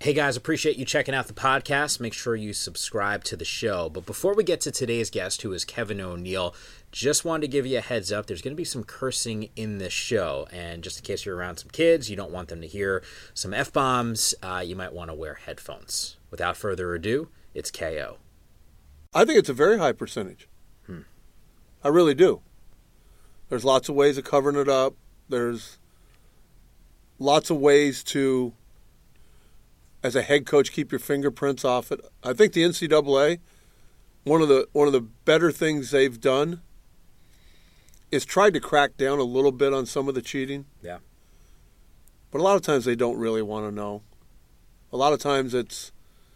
Hey guys, appreciate you checking out the podcast. Make sure you subscribe to the show. But before we get to today's guest, who is Kevin O'Neill, just wanted to give you a heads up. There's going to be some cursing in this show. And just in case you're around some kids, you don't want them to hear some F-bombs, you might want to wear headphones. Without further ado, it's KO. I think it's a very high percentage. I really do. There's lots of ways of covering it up. There's lots of ways to, as a head coach, keep your fingerprints off it. I think the NCAA, one of the better things they've done is tried to crack down a little bit on some of the cheating. Yeah. But a lot of times they don't really want to know. A lot of times it's,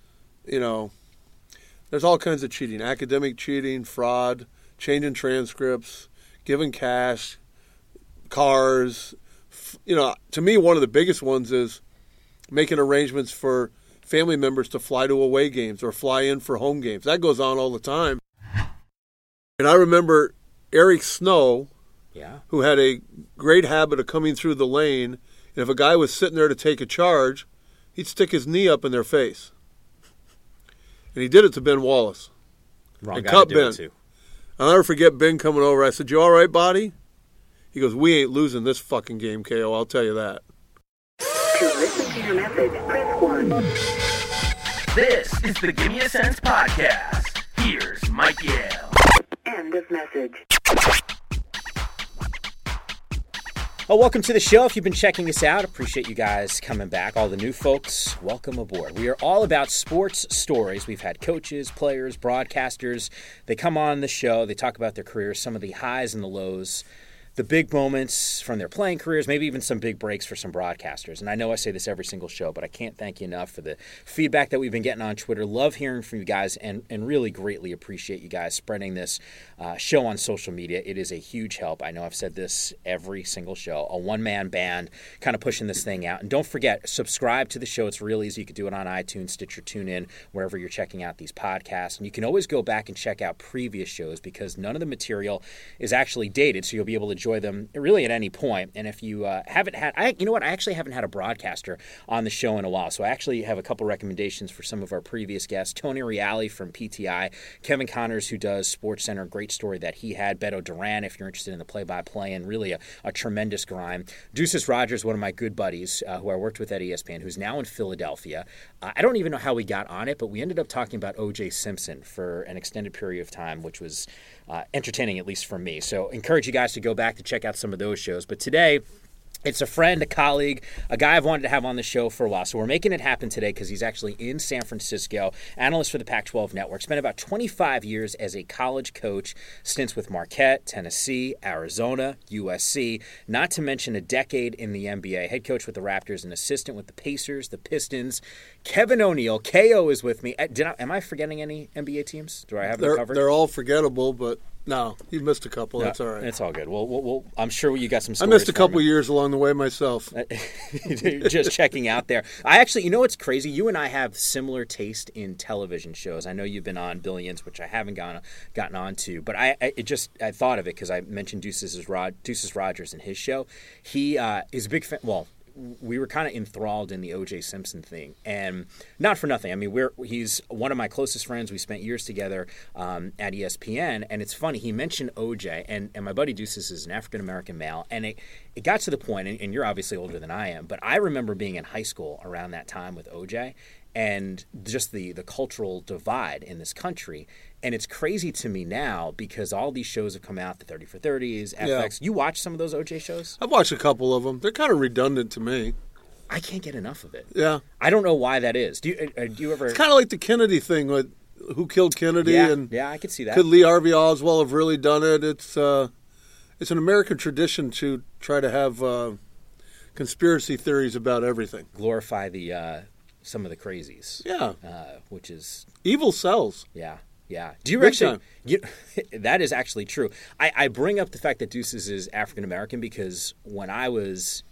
there's all kinds of cheating. Academic cheating, fraud, changing transcripts, giving cash, cars. To me, one of the biggest ones is making arrangements for family members to fly to away games or fly in for home games. That goes on all the time. And I remember Eric Snow, who had a great habit of coming through the lane, and if a guy was sitting there to take a charge, he'd stick his knee up in their face. And he did it to Ben Wallace. Wrong and guy cut to do Ben. it to. I'll never forget Ben coming over. I said, "You all right, buddy?" He goes, "We ain't losing this fucking game, KO, I'll tell you that." To listen to your message, press 1. This is the Give Me a Sense podcast. Here's Mike Yale. End of message. Well, welcome to the show. If you've been checking us out, appreciate you guys coming back. All the new folks, welcome aboard. We are all about sports stories. We've had coaches, players, broadcasters. They come on the show. They talk about their careers, some of the highs and the lows, the big moments from their playing careers, maybe even some big breaks for some broadcasters. And I know I say this every single show, but I can't thank you enough for the feedback that we've been getting on Twitter. Love hearing from you guys and really greatly appreciate you guys spreading this show on social media. It is a huge help. I know I've said this every single show. A one-man band kind of pushing this thing out. And don't forget, subscribe to the show. It's real easy. You can do it on iTunes, Stitcher, TuneIn, wherever you're checking out these podcasts. And you can always go back and check out previous shows because none of the material is actually dated, so you'll be able to enjoy them really at any point. And if you haven't had, I actually haven't had a broadcaster on the show in a while, so I actually have a couple recommendations for some of our previous guests. Tony Reale from PTI, Kevin Connors, who does SportsCenter, great story that he had, Beto Duran, if you're interested in the play-by-play, and really a tremendous grind. Deuces Rogers, one of my good buddies who I worked with at ESPN, who's now in Philadelphia. I don't even know how we got on it, but we ended up talking about O.J. Simpson for an extended period of time, which was entertaining, at least for me. So encourage you guys to go back to check out some of those shows. But today, it's a friend, a colleague, a guy I've wanted to have on the show for a while. So we're making it happen today because he's actually in San Francisco, analyst for the Pac-12 Network. Spent about 25 years as a college coach, stints with Marquette, Tennessee, Arizona, USC, not to mention a decade in the NBA. Head coach with the Raptors, an assistant with the Pacers, the Pistons. Kevin O'Neill, KO, is with me. Am I forgetting any NBA teams? Do I have them covered? They're all forgettable, but no, you missed a couple. No, that's all right. It's all good. Well, I'm sure you got some stories. I missed a couple for me. years along the way myself. Just checking out there. I actually, what's crazy? You and I have similar taste in television shows. I know you've been on Billions, which I haven't gotten on to, but I thought of it because I mentioned Deuces Rogers in his show. He is a big fan. Well, we were kind of enthralled in the O.J. Simpson thing, and not for nothing. I mean, he's one of my closest friends. We spent years together at ESPN, and it's funny. He mentioned O.J., and my buddy Deuces is an African-American male, and it got to the point, and you're obviously older than I am, but I remember being in high school around that time with O.J., and just the cultural divide in this country. And it's crazy to me now because all these shows have come out, the 30 for 30s, FX. Yeah. You watch some of those O.J. shows? I've watched a couple of them. They're kind of redundant to me. I can't get enough of it. Yeah. I don't know why that is. Do you ever... It's kind of like the Kennedy thing with who killed Kennedy. Yeah, I could see that. Could Lee Harvey Oswald have really done it? It's an American tradition to try to have conspiracy theories about everything. Glorify the some of the crazies. Yeah. Which is... Evil sells. Yeah. Yeah. Do you actually... that is actually true. I bring up the fact that Deuces is African-American because when I was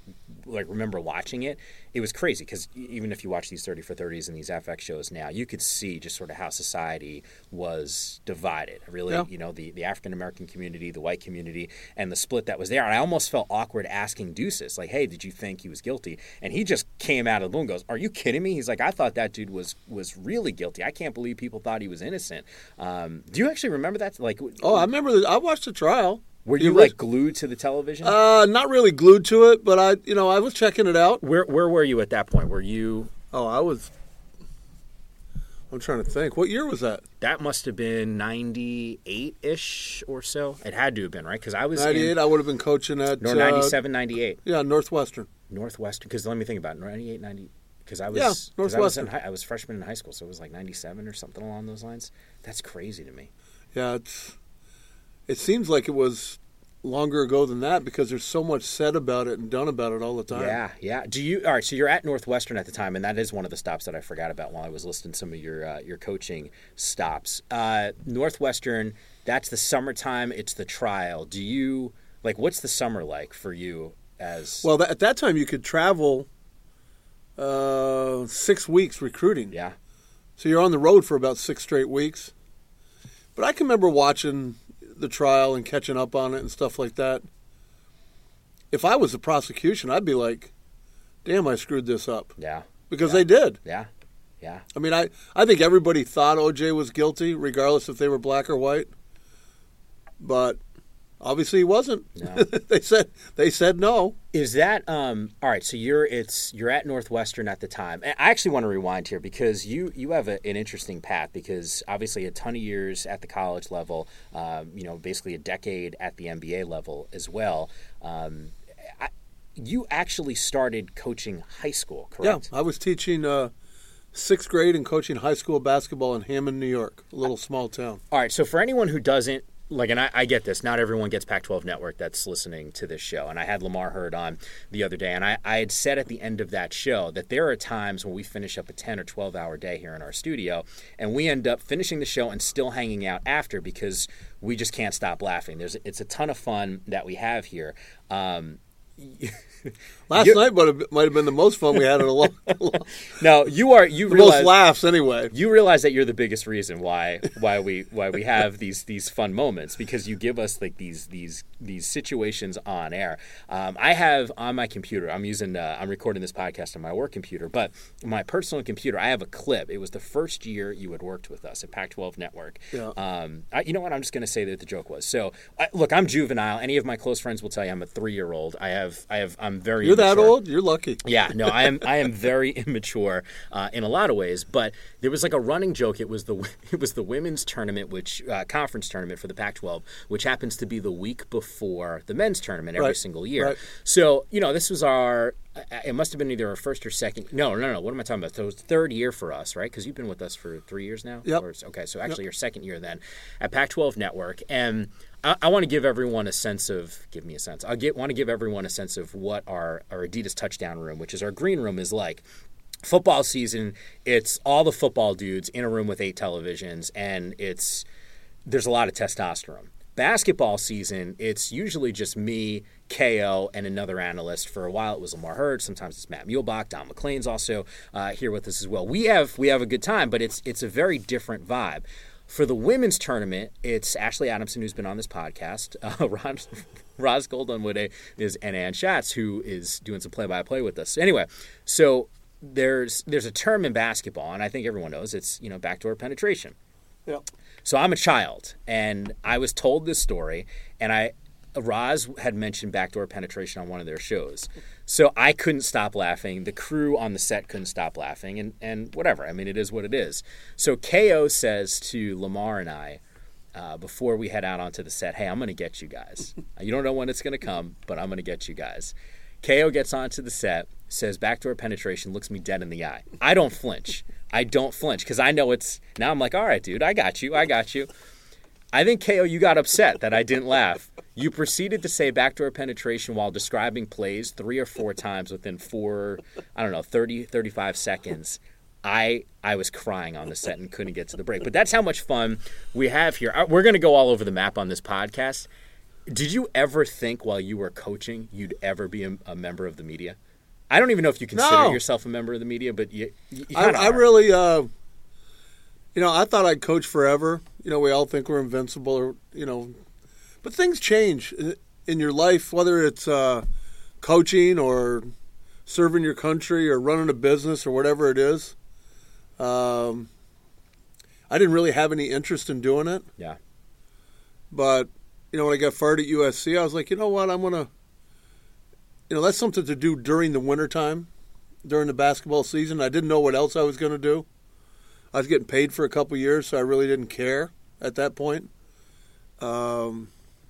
remember watching it. It was crazy because even if you watch these 30 for 30s and these FX shows now, you could see just sort of how society was divided. Really, the African American community, the white community, and the split that was there. And I almost felt awkward asking Deuces, like, "Hey, did you think he was guilty?" And he just came out of the blue and goes, "Are you kidding me?" He's like, "I thought that dude was really guilty. I can't believe people thought he was innocent." Do you actually remember that? Like, I remember. I watched the trial. Were you like glued to the television? Not really glued to it, but I was checking it out. Where were you at that point? Were you? I'm trying to think. What year was that? That must have been 98-ish or so. It had to have been, right? Because I was 98. I would have been coaching at 97, 98. Yeah, Northwestern. Because let me think about it. 98, 90. Because I was Northwestern. I was freshman in high school, so it was like 97 or something along those lines. That's crazy to me. Yeah, it seems like it was longer ago than that because there's so much said about it and done about it all the time. Yeah. All right, so you're at Northwestern at the time, and that is one of the stops that I forgot about while I was listing some of your coaching stops. Northwestern, that's the summertime. It's the trial. Do you what's the summer like for you as? Well, at that time you could travel 6 weeks recruiting. Yeah. So you're on the road for about 6 straight weeks. But I can remember watching the trial and catching up on it and stuff like that. If I was the prosecution, I'd be like, damn, I screwed this up. Yeah. Because they did. Yeah. I mean, I think everybody thought O.J. was guilty, regardless if they were black or white. But obviously he wasn't. No. they said no. Is that all right? So you're at Northwestern at the time. And I actually want to rewind here because you have an interesting path because obviously a ton of years at the college level, basically a decade at the NBA level as well. You actually started coaching high school, correct? Yeah, I was teaching 6th grade and coaching high school basketball in Hammond, New York, a little small town. All right, so for anyone who doesn't, and I get this, not everyone gets Pac-12 Network that's listening to this show, and I had Lamar Hurd on the other day, and I had said at the end of that show that there are times when we finish up a 10 or 12-hour day here in our studio, and we end up finishing the show and still hanging out after because we just can't stop laughing. It's a ton of fun that we have here. Last night might have been the most fun we had in a long No, you realize most laughs anyway. You realize that you're the biggest reason why we have these fun moments because you give us like these situations on air. I have on my computer. I'm recording this podcast on my work computer, but my personal computer. I have a clip. It was the first year you had worked with us at Pac-12 Network. Yeah. You know what? I'm just going to say that the joke was. So look, I'm juvenile. Any of my close friends will tell you I'm a 3-year-old. I'm very. You're immature. that old? You're lucky. Yeah, no, I am very immature in a lot of ways. But there was like a running joke. It was the women's tournament, conference tournament for the Pac-12, which happens to be the week before the men's tournament every single year. Right. So this was it must have been either our first or second. No. What am I talking about? So it was the 3rd year for us, right? Because you've been with us for 3 years now. Yep. Okay, so actually your 2nd year then at Pac-12 Network, and I want to give everyone a sense of. Give me a sense. Want to give everyone a sense of what our Adidas touchdown room, which is our green room, is like. Football season, it's all the football dudes in a room with 8 televisions, and there's a lot of testosterone. Basketball season, it's usually just me, KO, and another analyst. For a while, it was Lamar Hurd. Sometimes it's Matt Muehlbach. Don McLean's also here with us as well. We have a good time, but it's a very different vibe. For the women's tournament, it's Ashley Adamson, who's been on this podcast, Roz Goldenwood and Ann Schatz, who is doing some play-by-play with us. Anyway, so there's a term in basketball, and I think everyone knows it's backdoor penetration. Yeah. So I'm a child, and I was told this story, and Roz had mentioned backdoor penetration on one of their shows. So I couldn't stop laughing. The crew on the set couldn't stop laughing, and whatever. I mean, it is what it is. So KO says to Lamar and I, before we head out onto the set, hey, I'm going to get you guys. You don't know when it's going to come, but I'm going to get you guys. KO gets onto the set, says backdoor penetration, looks me dead in the eye. I don't flinch because I know now I'm like, all right, dude, I got you. I think, KO, you got upset that I didn't laugh. You proceeded to say backdoor penetration while describing plays 3 or 4 times within 30, 35 seconds. I was crying on the set and couldn't get to the break. But that's how much fun we have here. We're going to go all over the map on this podcast. Did you ever think while you were coaching you'd ever be a member of the media? I don't even know if you consider yourself a member of the media, but you I really, I thought I'd coach forever. We all think we're invincible, but things change in your life, whether it's coaching or serving your country or running a business or whatever it is. I didn't really have any interest in doing it. Yeah. But, when I got fired at USC, I was like, you know what, I'm going to, that's something to do during the wintertime, during the basketball season. I didn't know what else I was going to do. I was getting paid for a couple of years, so I really didn't care at that point. But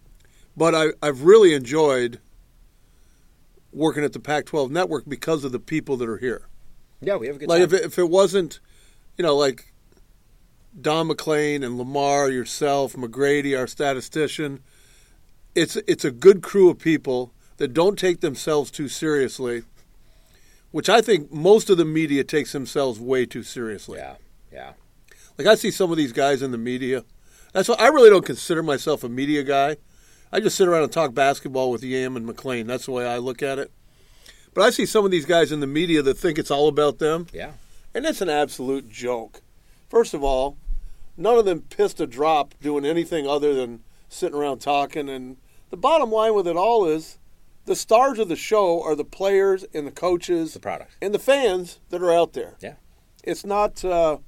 I've really enjoyed working at the Pac-12 network because of the people that are here. Yeah, we have a good time. Like if it wasn't, like Don McClain and Lamar, yourself, McGrady, our statistician, it's a good crew of people that don't take themselves too seriously, which I think most of the media takes themselves way too seriously. Yeah. Like I see some of these guys in the media. That's why I really don't consider myself a media guy. I just sit around and talk basketball with Yam and McClain. That's the way I look at it. But I see some of these guys in the media that think it's all about them. Yeah. And it's an absolute joke. First of all, none of them pissed a drop doing anything other than sitting around talking. And the bottom line with it all is the stars of the show are the players and the coaches, the product, and the fans that are out there. Yeah. It's not the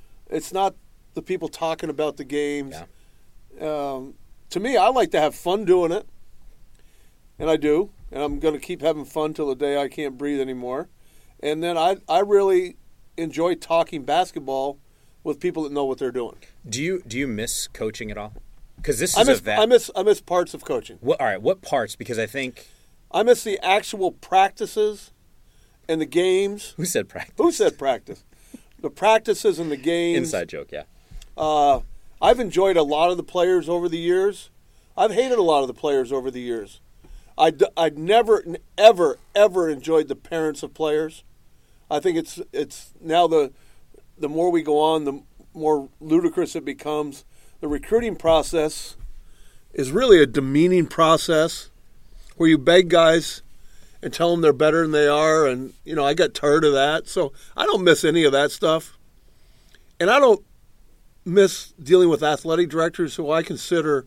people talking about the games. Yeah. To me, I like to have fun doing it, and I do, and I'm going to keep having fun till the day I can't breathe anymore. And then I really enjoy talking basketball with people that know what they're doing. Do you miss coaching at all? Because this I is miss parts of coaching. All right, what parts? Because I think I miss the actual practices and the games. Who said practice? Who said practice? The practices and the games. Inside joke, yeah. I've enjoyed a lot of the players over the years. I've hated a lot of the players over the years. I'd never, ever, ever enjoyed the parents of players. I think it's now the more we go on, the more ludicrous it becomes. The recruiting process is really a demeaning process where you beg guys and tell them they're better than they are, and I got tired of that. So I don't miss any of that stuff, and I don't miss dealing with athletic directors who I consider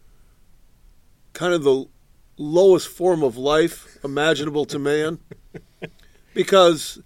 kind of the lowest form of life imaginable to man, because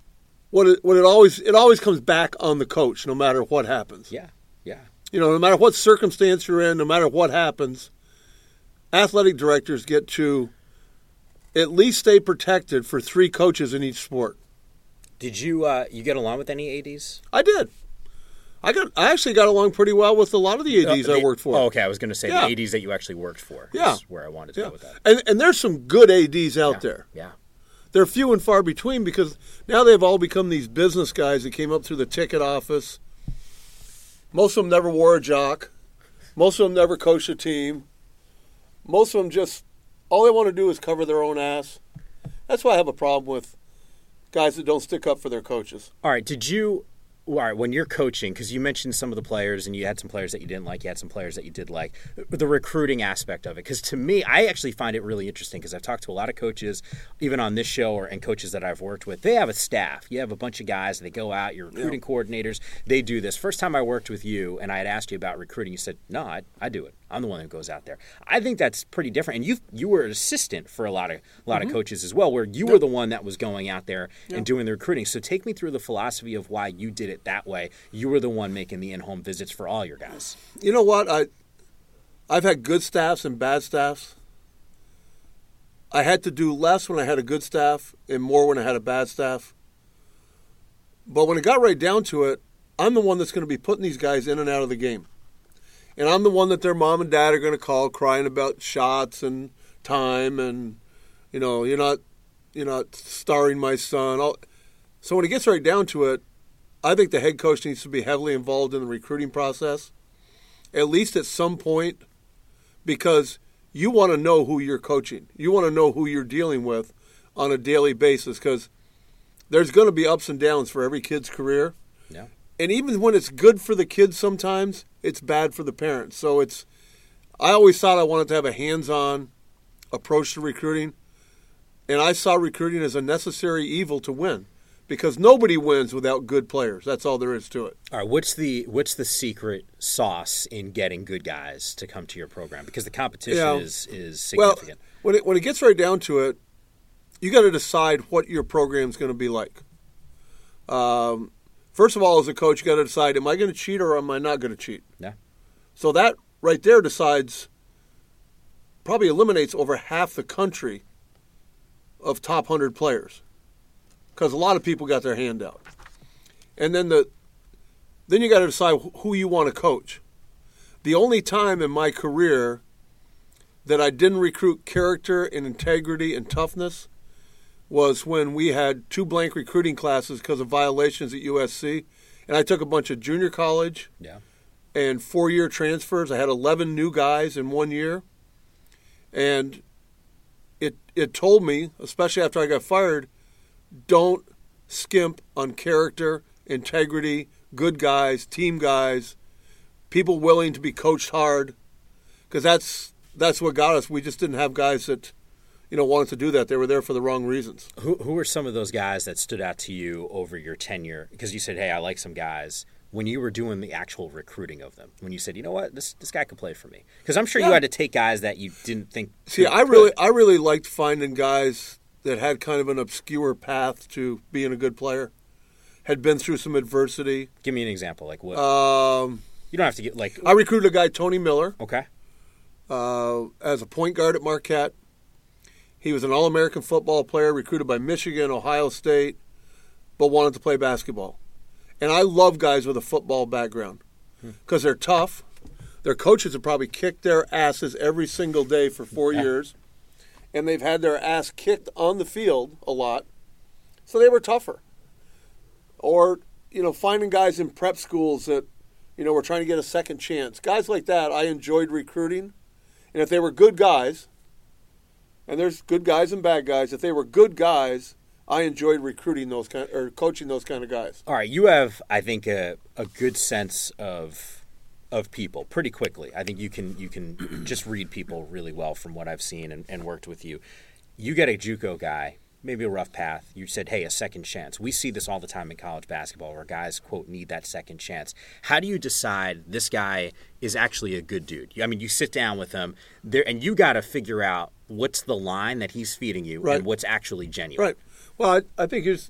it always comes back on the coach, no matter what happens. Yeah. No matter what circumstance you're in, no matter what happens, athletic directors get to at least stay protected for 3 coaches in each sport. Did you get along with any ADs? I did. I actually got along pretty well with a lot of the ADs I worked for. Oh, okay. I was going to say the ADs that you actually worked for. Yeah. Is where I wanted to go with that. And there's some good ADs out there. Yeah. They're few and far between because now they've all become these business guys that came up through the ticket office. Most of them never wore a jock. Most of them never coached a team. Most of them just, all they want to do is cover their own ass. That's why I have a problem with guys that don't stick up for their coaches. All right, when you're coaching, because you mentioned some of the players and you had some players that you didn't like, you had some players that you did like, the recruiting aspect of it. Because to me, I actually find it really interesting because I've talked to a lot of coaches, even on this show and coaches that I've worked with. They have a staff. You have a bunch of guys. They go out. You're recruiting coordinators. They do this. First time I worked with you and I had asked you about recruiting, you said, no, I do it. I'm the one that goes out there. I think that's pretty different. And you were an assistant for a lot of coaches as well, where you were the one that was going out there and doing the recruiting. So take me through the philosophy of why you did it that way. You were the one making the in-home visits for all your guys. You know what? I've had good staffs and bad staffs. I had to do less when I had a good staff and more when I had a bad staff. But when it got right down to it, I'm the one that's going to be putting these guys in and out of the game. And I'm the one that their mom and dad are going to call crying about shots and time and, you're not starring my son. So when it gets right down to it, I think the head coach needs to be heavily involved in the recruiting process, at least at some point, because you want to know who you're coaching. You want to know who you're dealing with on a daily basis because there's going to be ups and downs for every kid's career. Yeah. And even when it's good for the kids sometimes, it's bad for the parents. So I always thought I wanted to have a hands-on approach to recruiting, and I saw recruiting as a necessary evil to win, because nobody wins without good players. That's all there is to it. All right, what's the secret sauce in getting good guys to come to your program? Because the competition is significant. Well, when it gets right down to it, you got to decide what your program's going to be like. First of all, as a coach, you got to decide: am I going to cheat or am I not going to cheat? Yeah. So that right there probably eliminates over half the country of top 100 players, because a lot of people got their hand out. And then you got to decide who you want to coach. The only time in my career that I didn't recruit character and integrity and toughness was when we had 2 blank recruiting classes because of violations at USC, and I took a bunch of junior college and 4-year transfers. I had 11 new guys in 1 year, and it told me, especially after I got fired, don't skimp on character, integrity, good guys, team guys, people willing to be coached hard, because that's what got us. We just didn't have guys that wanted to do that. They were there for the wrong reasons. Who were some of those guys that stood out to you over your tenure? Because you said, hey, I like some guys. When you were doing the actual recruiting of them, when you said, you know what, this guy could play for me. Because I'm sure you had to take guys that you didn't think. See, I really liked finding guys that had kind of an obscure path to being a good player, had been through some adversity. Give me an example. Like what? You don't have to get like. I recruited a guy, Tony Miller. Okay. As a point guard at Marquette. He was an All-American football player, recruited by Michigan, Ohio State, but wanted to play basketball. And I love guys with a football background because they're tough. Their coaches have probably kicked their asses every single day for 4 years, and they've had their ass kicked on the field a lot, so they were tougher. Or, finding guys in prep schools that, were trying to get a second chance. Guys like that I enjoyed recruiting, and if they were good guys, and there's good guys and bad guys, if they were good guys, I enjoyed recruiting coaching those kind of guys. All right, you have, I think, a good sense of people pretty quickly. I think you can just read people really well from what I've seen and worked with you. You get a JUCO guy, maybe a rough path. You said, hey, a second chance. We see this all the time in college basketball where guys, quote, need that second chance. How do you decide this guy is actually a good dude? I mean, you sit down with him there, and you got to figure out what's the line that he's feeding you and what's actually genuine. Right. Well, I think it's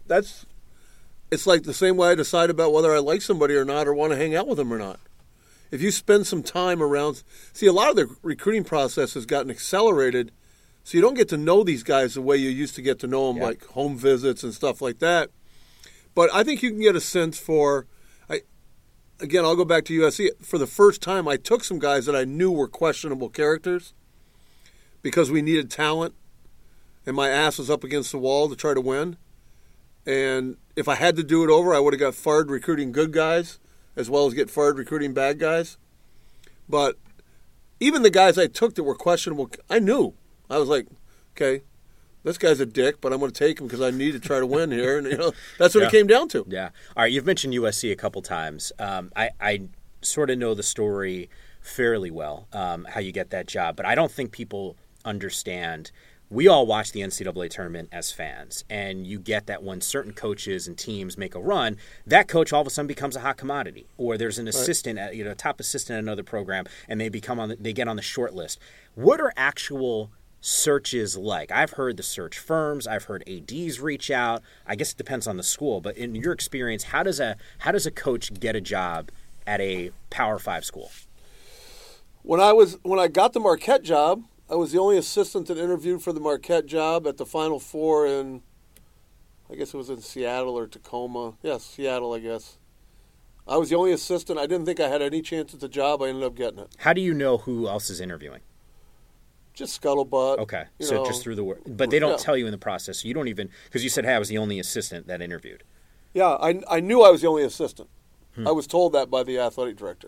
like the same way I decide about whether I like somebody or not or want to hang out with them or not. If you spend some time around – see, a lot of the recruiting process has gotten accelerated, so you don't get to know these guys the way you used to get to know them, like home visits and stuff like that. But I think you can get a sense for – again, I'll go back to USC. For the first time, I took some guys that I knew were questionable characters because we needed talent. And my ass was up against the wall to try to win. And if I had to do it over, I would have got fired recruiting good guys as well as get fired recruiting bad guys. But even the guys I took that were questionable, I knew. I was like, okay, this guy's a dick, but I'm going to take him because I need to try to win here. And that's what it came down to. Yeah. All right, you've mentioned USC a couple times. I sort of know the story fairly well, how you get that job. But I don't think people understand – we all watch the NCAA tournament as fans, and you get that when certain coaches and teams make a run, that coach all of a sudden becomes a hot commodity. Or there's an assistant, a top assistant at another program, and they get on the short list. What are actual searches like? I've heard the search firms, I've heard ADs reach out. I guess it depends on the school, but in your experience, how does a coach get a job at a Power 5 school? When I got the Marquette job, I was the only assistant that interviewed for the Marquette job at the Final Four in, I guess it was in Seattle or Tacoma. Yes, Seattle, I guess. I was the only assistant. I didn't think I had any chance at the job. I ended up getting it. How do you know who else is interviewing? Just scuttlebutt. Okay, so just through the word. But they don't tell you in the process. So you don't even, because you said, hey, I was the only assistant that interviewed. Yeah, I knew I was the only assistant. I was told that by the athletic director.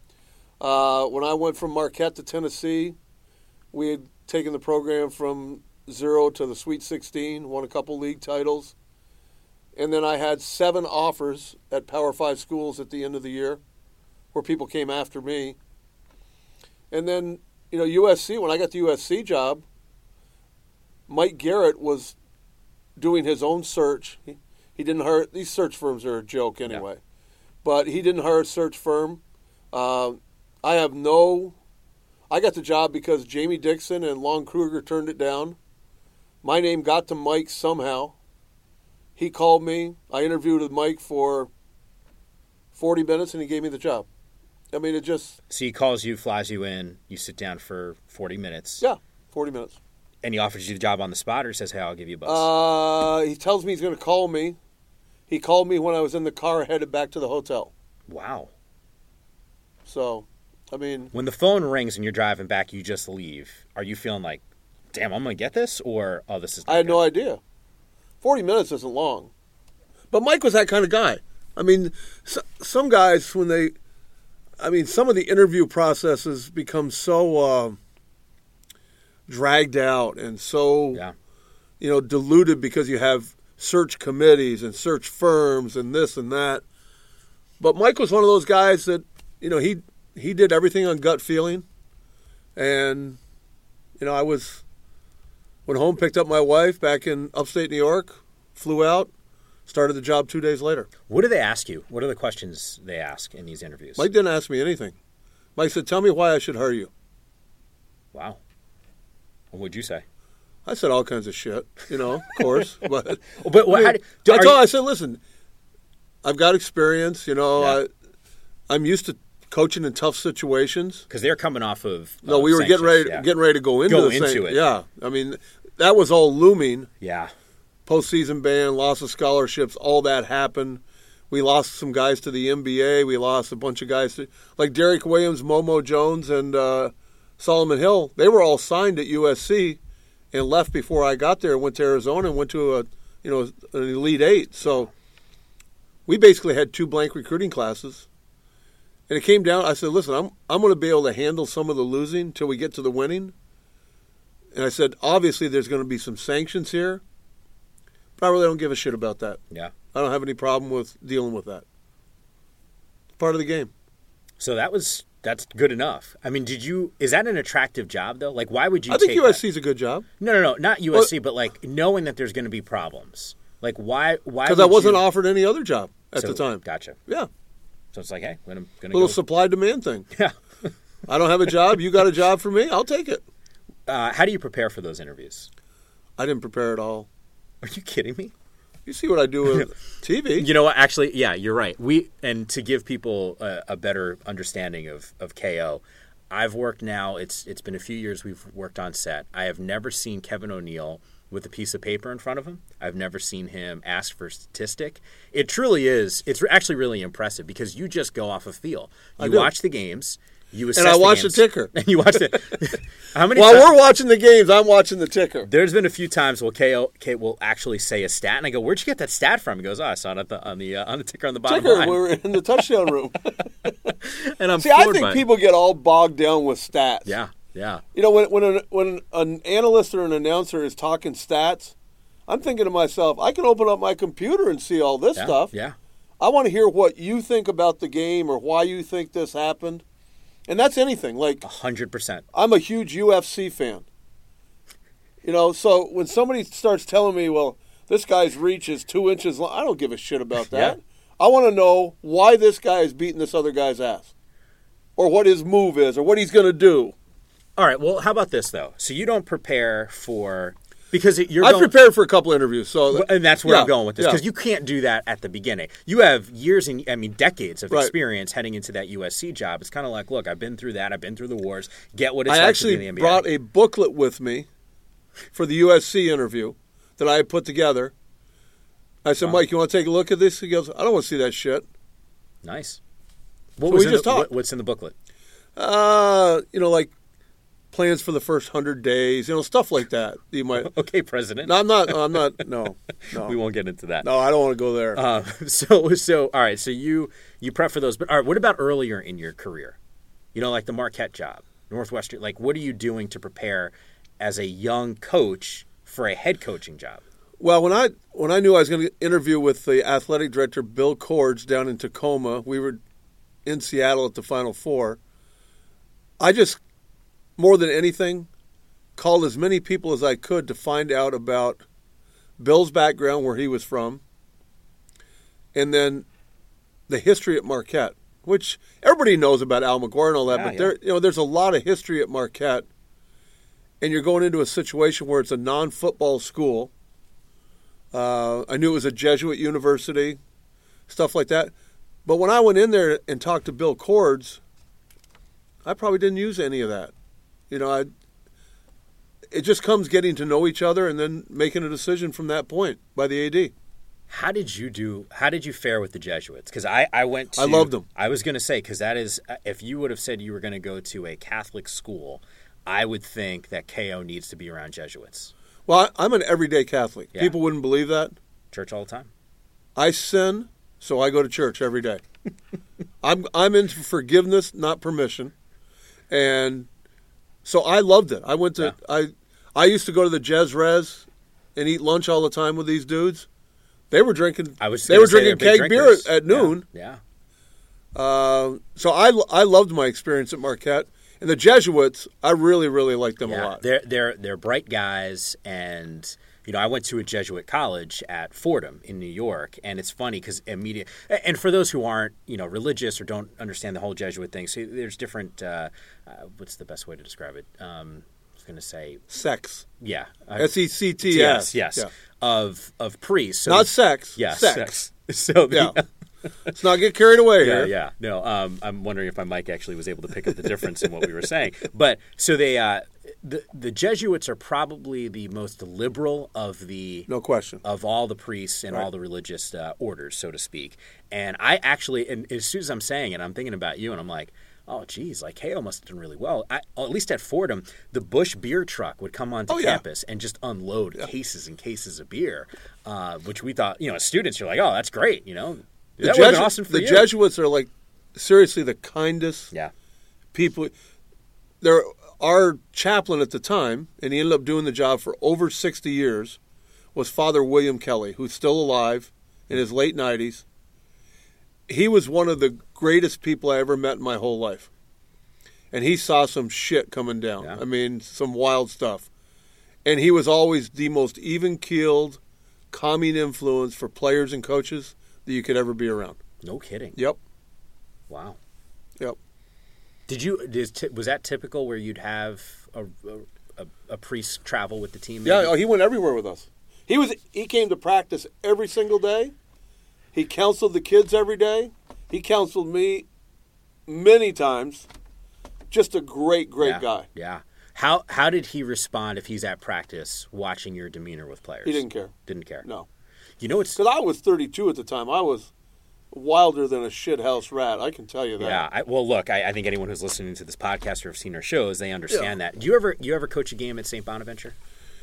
When I went from Marquette to Tennessee, we had taken the program from 0 to the Sweet 16, won a couple league titles. And then I had 7 offers at Power 5 schools at the end of the year where people came after me. And then USC, when I got the USC job, Mike Garrett was doing his own search. He didn't hire, these search firms are a joke anyway, but he didn't hire a search firm. I got the job because Jamie Dixon and Lon Kruger turned it down. My name got to Mike somehow. He called me. I interviewed with Mike for 40 minutes, and he gave me the job. I mean, it just... So he calls you, flies you in, you sit down for 40 minutes. Yeah, 40 minutes. And he offers you the job on the spot, or says, hey, I'll give you a buzz? He tells me he's going to call me. He called me when I was in the car headed back to the hotel. Wow. So, I mean... When the phone rings and you're driving back, you just leave. Are you feeling like, damn, I'm going to get this? Or, oh, this is not I had good? no idea. 40 minutes isn't long. But Mike was that kind of guy. I mean, some guys, when they... I mean, some of the interview processes become so dragged out and so, diluted because you have search committees and search firms and this and that. But Mike was one of those guys that, he did everything on gut feeling. And, I went home, picked up my wife back in upstate New York, flew out, started the job 2 days later. What do they ask you? What are the questions they ask in these interviews? Mike didn't ask me anything. Mike said, tell me why I should hire you. Wow. What would you say? I said all kinds of shit, of course. But I I said, listen, I've got experience. I'm used to coaching in tough situations. Because they're coming off of no, we were getting ready to go into it. Yeah, I mean, that was all looming. Yeah. Postseason ban, loss of scholarships, all that happened. We lost some guys to the NBA. We lost a bunch of guys like Derek Williams, Momo Jones, and Solomon Hill. They were all signed at USC and left before I got there. Went to Arizona and went to an Elite Eight. So we basically had 2 blank recruiting classes. And it came down. I said, "Listen, I'm going to be able to handle some of the losing until we get to the winning." And I said, "Obviously, there's going to be some sanctions here, but I really don't give a shit about that. Yeah, I don't have any problem with dealing with that. It's part of the game." So that's good enough. I mean, is that an attractive job though? Like, why would you? I think USC that? is a good job. No, not USC, but like knowing that there's going to be problems. Like, why? Because I wasn't offered any other job at the time. Gotcha. Yeah. So it's like, hey, I'm going to little supply-demand thing. Yeah. I don't have a job. You got a job for me? I'll take it. How do you prepare for those interviews? I didn't prepare at all. Are you kidding me? You see what I do with TV. You know what? Actually, yeah, you're right. And to give people a better understanding of KO, I've worked now, it's been a few years we've worked on set. I have never seen Kevin O'Neill with a piece of paper in front of him. I've never seen him ask for a statistic. It truly is. It's actually really impressive because you just go off a feel. You watch the games. You assess and I watch the ticker. And you watch it. How many While times? We're watching the games, I'm watching the ticker. There's been a few times where Kate will actually say a stat, and I go, "Where'd you get that stat from?" He goes, "Oh, I saw it on the ticker on the bottom line." We're in the touchdown room. And I'm I think people get all bogged down with stats. Yeah, yeah. When an analyst or an announcer is talking stats, I'm thinking to myself, I can open up my computer and see all this stuff. Yeah. I want to hear what you think about the game or why you think this happened. And that's anything. Like 100%. I'm a huge UFC fan. So when somebody starts telling me, well, this guy's reach is 2 inches long, I don't give a shit about that. Yeah. I want to know why this guy is beating this other guy's ass. Or what his move is, or what he's going to do. All right, well, how about this, though? So you don't prepare for... Because I've prepared for a couple interviews. And that's where I'm going with this. Because you can't do that at the beginning. You have decades of experience heading into that USC job. It's kind of like, look, I've been through that. I've been through the wars. Get what it's like to be in the NBA. I actually brought a booklet with me for the USC interview that I had put together. I said, Mike, you want to take a look at this? He goes, I don't want to see that shit. Nice. What's in the booklet? Like plans for the first 100 days, stuff like that. You might. Okay, President. No, I'm not. No. We won't get into that. No, I don't want to go there. So all right. So you prep for those, but all right. What about earlier in your career? Like the Marquette job, Northwestern. Like, what are you doing to prepare as a young coach for a head coaching job? Well, when I knew I was going to interview with the athletic director Bill Cords down in Tacoma, we were in Seattle at the Final Four. I just more than anything, called as many people as I could to find out about Bill's background, where he was from, and then the history at Marquette, which everybody knows about Al McGuire and all that, but there's a lot of history at Marquette, and you're going into a situation where it's a non-football school. I knew it was a Jesuit university, stuff like that. But when I went in there and talked to Bill Cords, I probably didn't use any of that. It just comes getting to know each other and then making a decision from that point by the AD. How did you fare with the Jesuits? Because I went to... I loved them. I was going to say, because that is, if you would have said you were going to go to a Catholic school, I would think that KO needs to be around Jesuits. Well, I'm an everyday Catholic. Yeah. People wouldn't believe that. Church all the time. I sin, so I go to church every day. I'm into forgiveness, not permission. And so I loved it. I went to I used to go to the Jez Res and eat lunch all the time with these dudes. They were drinking keg beer at noon. Yeah. So I loved my experience at Marquette. And the Jesuits, I really, really liked them a lot. They're bright guys, and I went to a Jesuit college at Fordham in New York, and it's funny because and for those who aren't religious or don't understand the whole Jesuit thing, so there's different. What's the best way to describe it? I was going to say sex. Yeah, SECTS. Yes. Yeah. Of priests, so not sex. Yeah, sex. So let's not get carried away here. Yeah. No, I'm wondering if my mic actually was able to pick up the difference in what we were saying. But so they, the Jesuits are probably the most liberal of the no question of all the priests and all the religious orders, so to speak. And I actually, and as soon as I'm saying it, I'm thinking about you, and I'm like, oh, geez, like KO must have done really well. At least at Fordham, the Busch beer truck would come onto campus and just unload cases and cases of beer, which we thought, as students, you're like, oh, that's great, That would have been awesome for you. The Jesuits are like seriously the kindest people. Our chaplain at the time, and he ended up doing the job for over 60 years, was Father William Kelly, who's still alive in his late 90s. He was one of the greatest people I ever met in my whole life. And he saw some shit coming down. Yeah. I mean, some wild stuff. And he was always the most even-keeled, calming influence for players and coaches that you could ever be around. No kidding. Yep. Wow. Yep. Was that typical where you'd have a priest travel with the team? Maybe? Yeah, he went everywhere with us. He came to practice every single day. He counseled the kids every day. He counseled me many times. Just a great guy. Yeah. How did he respond if he's at practice watching your demeanor with players? He didn't care. Didn't care. No. It's because I was 32 at the time. I was wilder than a shithouse rat. I can tell you that. Yeah. Well, look, I think anyone who's listening to this podcast or have seen our shows, they understand that. Do you ever coach a game at St. Bonaventure?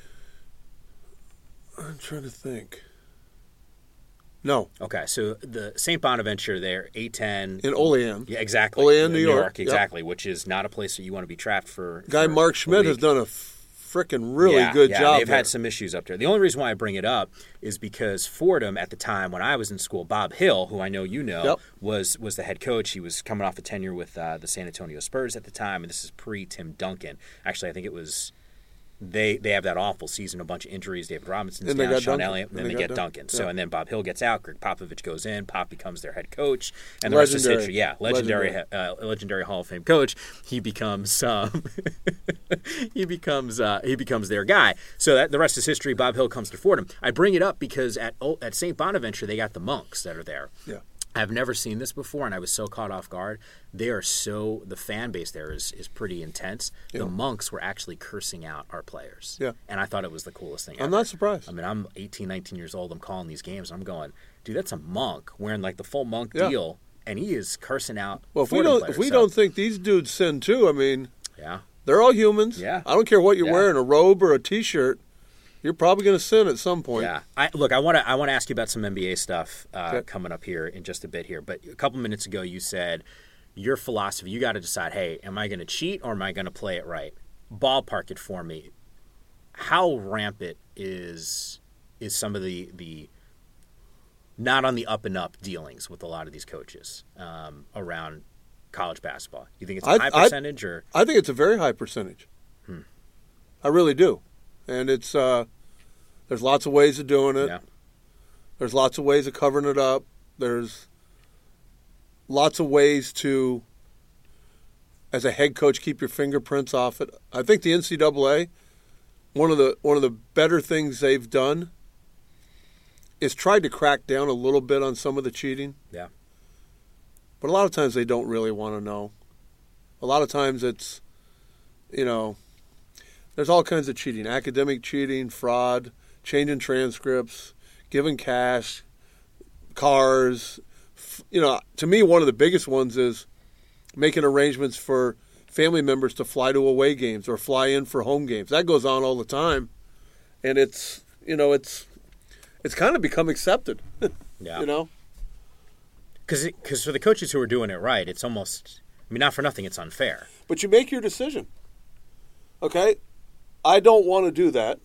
I'm trying to think. No. Okay, so the St. Bonaventure there, A10. In Olean. Yeah, exactly. Olean, New York. Exactly, which is not a place that you want to be trapped for. Guy Mark Schmidt has done a frickin' really good job. They've had some issues up there. The only reason why I bring it up is because Fordham, at the time when I was in school, Bob Hill, who I know you know, was the head coach. He was coming off a tenure with the San Antonio Spurs at the time, and this is pre-Tim Duncan. Actually, I think it was... They have that awful season, a bunch of injuries. David Robinson's down, Sean Elliott, and then they get Duncan. Yeah. So, and then Bob Hill gets out. Greg Popovich goes in. Pop becomes their head coach, and the rest is history. Yeah, legendary Hall of Fame coach. He becomes he becomes their guy. So the rest is history. Bob Hill comes to Fordham. I bring it up because at St. Bonaventure they got the monks that are there. Yeah. I've never seen this before, and I was so caught off guard. The fan base there is pretty intense. Yeah. The monks were actually cursing out our players. Yeah. And I thought it was the coolest thing ever. I'm not surprised. I mean, I'm 18, 19 years old. I'm calling these games. I'm going, dude, that's a monk wearing like the full monk deal, and he is cursing out if we don't think these dudes sin too, I mean, yeah, they're all humans. Yeah. I don't care what you're wearing, a robe or a T-shirt. You're probably going to sin at some point. Yeah. I want to ask you about some NBA stuff coming up here in just a bit here. But a couple minutes ago, you said your philosophy. You got to decide. Hey, am I going to cheat or am I going to play it right? Ballpark it for me. How rampant is some of the not on the up and up dealings with a lot of these coaches around college basketball? You think it's a high percentage? Or I think it's a very high percentage. I really do. And it's there's lots of ways of doing it. Yeah. There's lots of ways of covering it up. There's lots of ways to, as a head coach, keep your fingerprints off it. I think the NCAA, one of the better things they've done is tried to crack down a little bit on some of the cheating. Yeah. But a lot of times they don't really want to know. A lot of times it's, there's all kinds of cheating. Academic cheating, fraud, changing transcripts, giving cash, cars. To me, one of the biggest ones is making arrangements for family members to fly to away games or fly in for home games. That goes on all the time. And it's kind of become accepted. Yeah. Because for the coaches who are doing it right, it's almost, not for nothing, it's unfair. But you make your decision. Okay? I don't want to do that.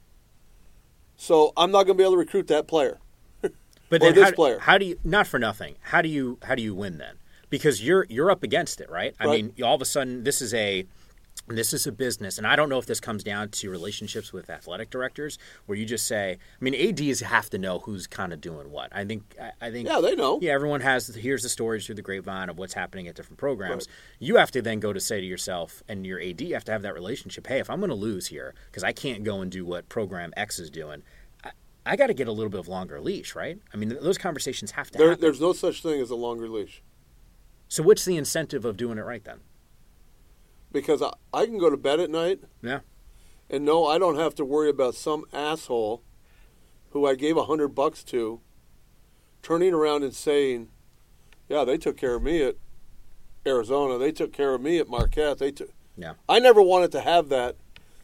So I'm not going to be able to recruit that player. But or then this player. How do you, not for nothing, how do you win then? Because you're up against it, right? I mean, all of a sudden this is a business, and I don't know if this comes down to relationships with athletic directors, where you just say, ADs have to know who's kind of doing what. I think. Yeah, they know. Yeah, everyone hears the stories through the grapevine of what's happening at different programs. Right. You have to then go to say to yourself, and your AD have to have that relationship. Hey, if I'm going to lose here because I can't go and do what program X is doing, I got to get a little bit of longer leash, right? Those conversations have to happen. There's no such thing as a longer leash. So what's the incentive of doing it right then? Because I can go to bed at night. Yeah. And no, I don't have to worry about some asshole who I gave $100 to turning around and saying, yeah, they took care of me at Arizona. They took care of me at Marquette. Yeah. I never wanted to have that.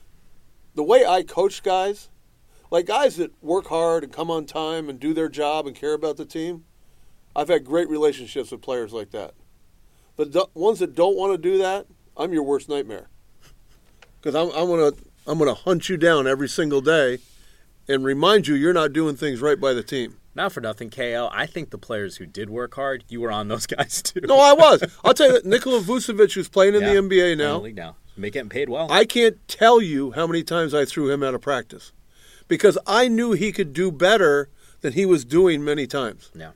The way I coach guys, like guys that work hard and come on time and do their job and care about the team, I've had great relationships with players like that. The ones that don't want to do that, I'm your worst nightmare. Because I'm gonna hunt you down every single day and remind you you're not doing things right by the team. Not for nothing, KL. I think the players who did work hard, you were on those guys too. No, I was. I'll tell you that Nikola Vucevic, who's playing in the NBA now. In the league now. Getting paid well. I can't tell you how many times I threw him out of practice. Because I knew he could do better than he was doing many times. Yeah.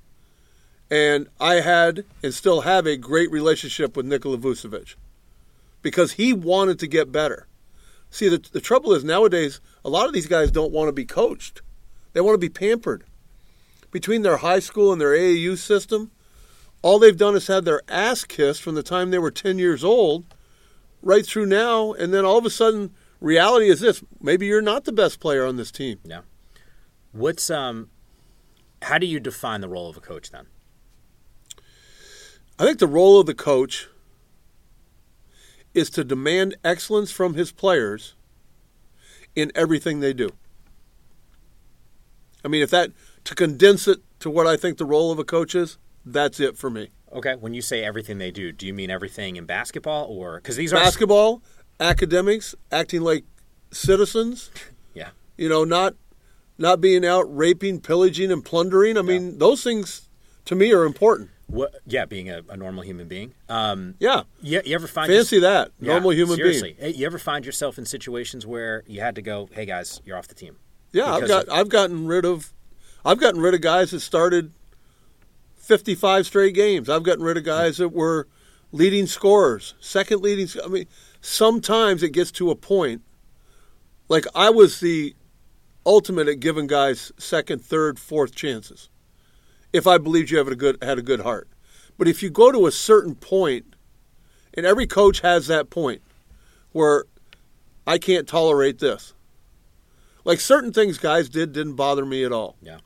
And I had and still have a great relationship with Nikola Vucevic. Because he wanted to get better. See, the trouble is nowadays, a lot of these guys don't want to be coached. They want to be pampered. Between their high school and their AAU system, all they've done is had their ass kissed from the time they were 10 years old right through now. And then all of a sudden, reality is this. Maybe you're not the best player on this team. Yeah. How do you define the role of a coach then? I think the role of the coach is to demand excellence from his players in everything they do. To condense it to what I think the role of a coach is, that's it for me. Okay. When you say everything they do you mean everything in basketball or because these are basketball, academics, acting like citizens? Yeah. Not being out raping, pillaging, and plundering. Those things to me are important. Being a normal human being. Yeah. You ever find normal human seriously. being. You ever find yourself in situations where you had to go, hey guys, you're off the team? Yeah, I've gotten rid of guys that started 55 straight games. I've gotten rid of guys that were leading scorers, second leading. Sometimes it gets to a point. Like I was the ultimate at giving guys second, third, fourth chances. If I believed you had a good heart. But if you go to a certain point, and every coach has that point, where I can't tolerate this. Like certain things guys didn't bother me at all. Yeah.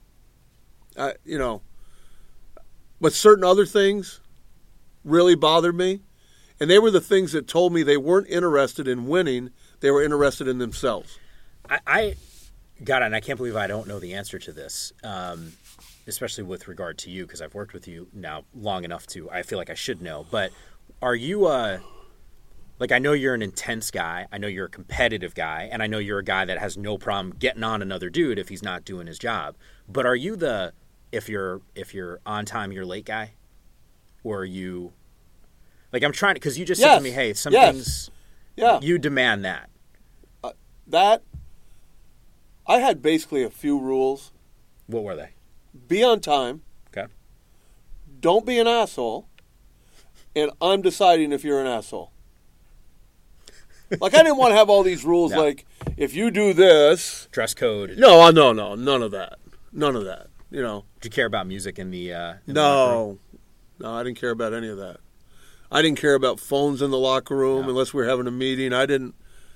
But certain other things really bothered me. And they were the things that told me they weren't interested in winning. They were interested in themselves. I got it, and I can't believe I don't know the answer to this. Especially with regard to you, because I've worked with you now long enough I feel like I should know. But are you, I know you're an intense guy. I know you're a competitive guy. And I know you're a guy that has no problem getting on another dude if he's not doing his job. But are you if you're on time, you're late guy? Or are you, Like I'm trying to, because you just said to me, hey, some things, you demand that. That, I had basically a few rules. What were they? Be on time. Okay. Don't be an asshole. And I'm deciding if you're an asshole. Like, I didn't want to have all these rules like, if you do this. Dress code. No, none of that. None of that, you know. Did you care about music in the No, I didn't care about any of that. I didn't care about phones in the locker room unless we were having a meeting. I didn't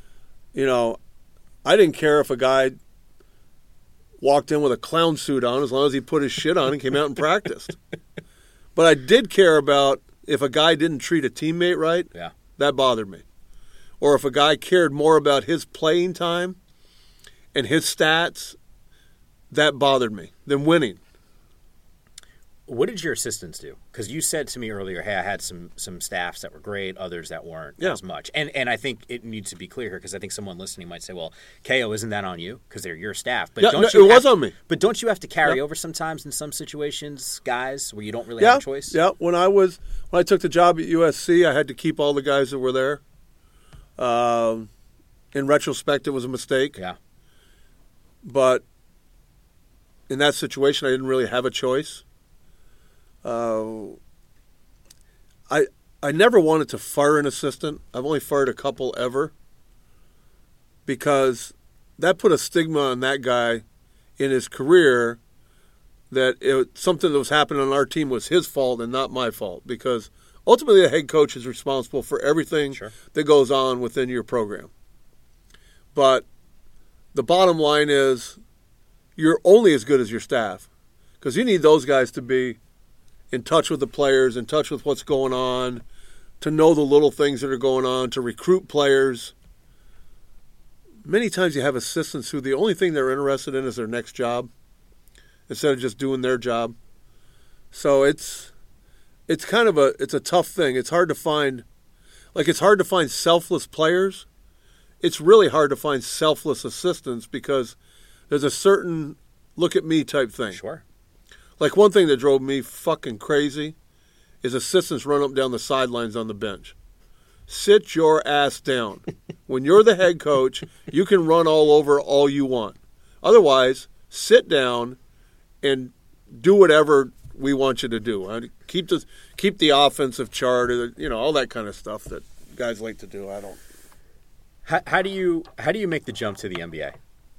care if a guy walked in with a clown suit on as long as he put his shit on and came out and practiced. But I did care about if a guy didn't treat a teammate right. Yeah. That bothered me. Or if a guy cared more about his playing time and his stats, that bothered me than winning. What did your assistants do? Because you said to me earlier, hey, I had some staffs that were great, others that weren't as much. And I think it needs to be clear here, because I think someone listening might say, well, KO, isn't that on you? Because they're your staff. But it was on me. But don't you have to carry over sometimes in some situations, guys, where you don't really have a choice? Yeah, when I took the job at USC, I had to keep all the guys that were there. In retrospect, it was a mistake. Yeah. But in that situation, I didn't really have a choice. I never wanted to fire an assistant. I've only fired a couple ever, because that put a stigma on that guy in his career that something that was happening on our team was his fault and not my fault, because ultimately the head coach is responsible for everything that goes on within your program. But the bottom line is you're only as good as your staff, because you need those guys to be in touch with the players, in touch with what's going on, to know the little things that are going on, to recruit players. Many times you have assistants who the only thing they're interested in is their next job instead of just doing their job. So it's kind of a tough thing. It's hard to find selfless players. It's really hard to find selfless assistants, because there's a certain look at me type thing. Sure. Like, one thing that drove me fucking crazy is assistants run up and down the sidelines on the bench. Sit your ass down. When you're the head coach, you can run all over all you want. Otherwise, sit down and do whatever we want you to do. Keep the offensive chart, all that kind of stuff that guys like to do. I don't. How do you make the jump to the NBA?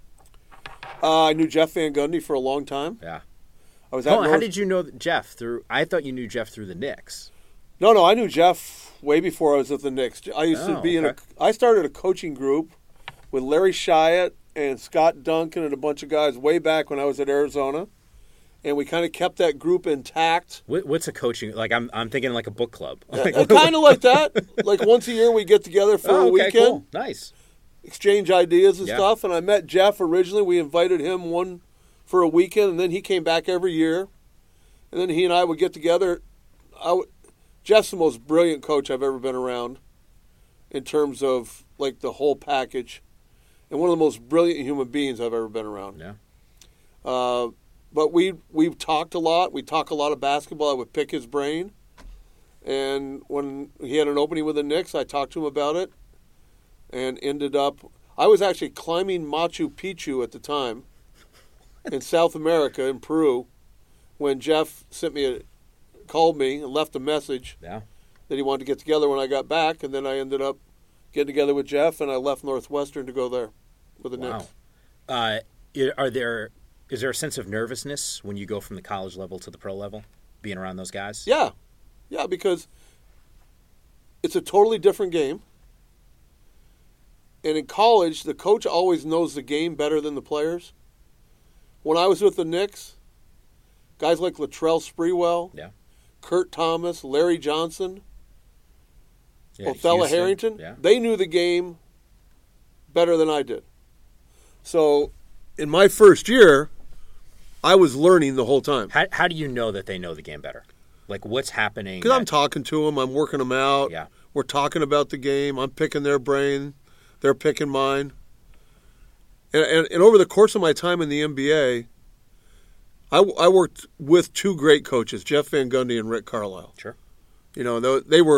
I knew Jeff Van Gundy for a long time. Yeah. How did you know Jeff? I thought you knew Jeff through the Knicks. No, I knew Jeff way before I was at the Knicks. I used to be I started a coaching group with Larry Shyatt and Scott Duncan and a bunch of guys way back when I was at Arizona, and we kind of kept that group intact. What's a coaching, like? I'm thinking like a book club. Kind of like that. Like, once a year we get together for a weekend. Cool. Nice. Exchange ideas and stuff. And I met Jeff originally. We invited him for a weekend, and then he came back every year. And then he and I would get together. Jeff's the most brilliant coach I've ever been around in terms of, like, the whole package, and one of the most brilliant human beings I've ever been around. Yeah. But we've talked a lot. We talk a lot of basketball. I would pick his brain. And when he had an opening with the Knicks, I talked to him about it, and ended up – I was actually climbing Machu Picchu at the time in South America, in Peru, when Jeff called me and left a message that he wanted to get together when I got back, and then I ended up getting together with Jeff, and I left Northwestern to go there with the Knicks. Is there a sense of nervousness when you go from the college level to the pro level, being around those guys? Yeah, because it's a totally different game. And in college, the coach always knows the game better than the players. When I was with the Knicks, guys like Latrell Sprewell, Kurt Thomas, Larry Johnson, Othello Harrington, they knew the game better than I did. So in my first year, I was learning the whole time. How do you know that they know the game better? Like, what's happening? Because I'm talking to them. I'm working them out. Yeah. We're talking about the game. I'm picking their brain. They're picking mine. And over the course of my time in the NBA, I worked with two great coaches, Jeff Van Gundy and Rick Carlisle. Sure. They were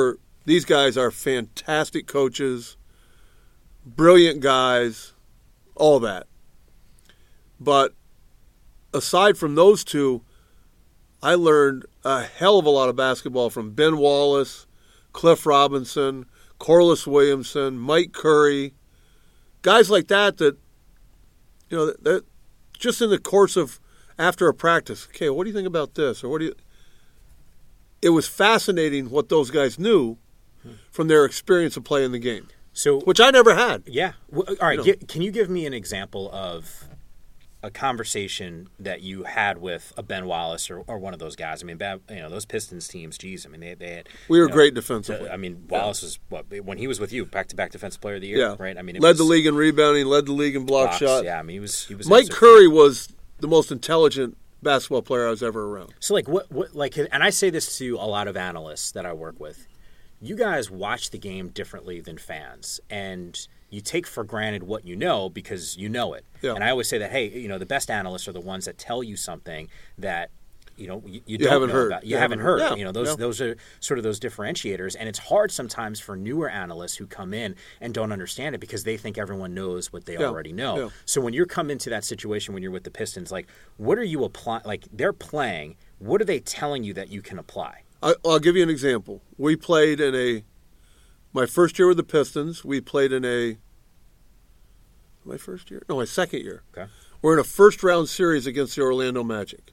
These guys are fantastic coaches, brilliant guys, all that. But aside from those two, I learned a hell of a lot of basketball from Ben Wallace, Cliff Robinson, Corliss Williamson, Mike Curry, guys like that, they're just in the course of after a practice. Okay, what do you think about this? Or It was fascinating what those guys knew from their experience of playing the game. So, which I never had. Yeah. All right. Can you give me an example of a conversation that you had with a Ben Wallace or one of those guys? I mean, those Pistons teams. Geez, I mean, they had. We were great defensively. I mean, Wallace was when he was with you, back-to-back Defensive Player of the Year, right? I mean, led the league in rebounding, led the league in block shot. Yeah, I mean, he was. Mike Curry was the most intelligent basketball player I was ever around. So, and I say this to a lot of analysts that I work with. You guys watch the game differently than fans, and you take for granted what you know because you know it. Yeah. And I always say that, hey, the best analysts are the ones that tell you something that you don't haven't know heard. about. You haven't heard. Yeah. Those are sort of those differentiators, and it's hard sometimes for newer analysts who come in and don't understand it because they think everyone knows what they already know. Yeah. So when you come into that situation when you're with the Pistons, like, what are you applying? Like, they're playing. What are they telling you that you can apply? I'll give you an example. We played in my first year with the Pistons, we played in my first year? No, my second year. Okay. We're in a first-round series against the Orlando Magic.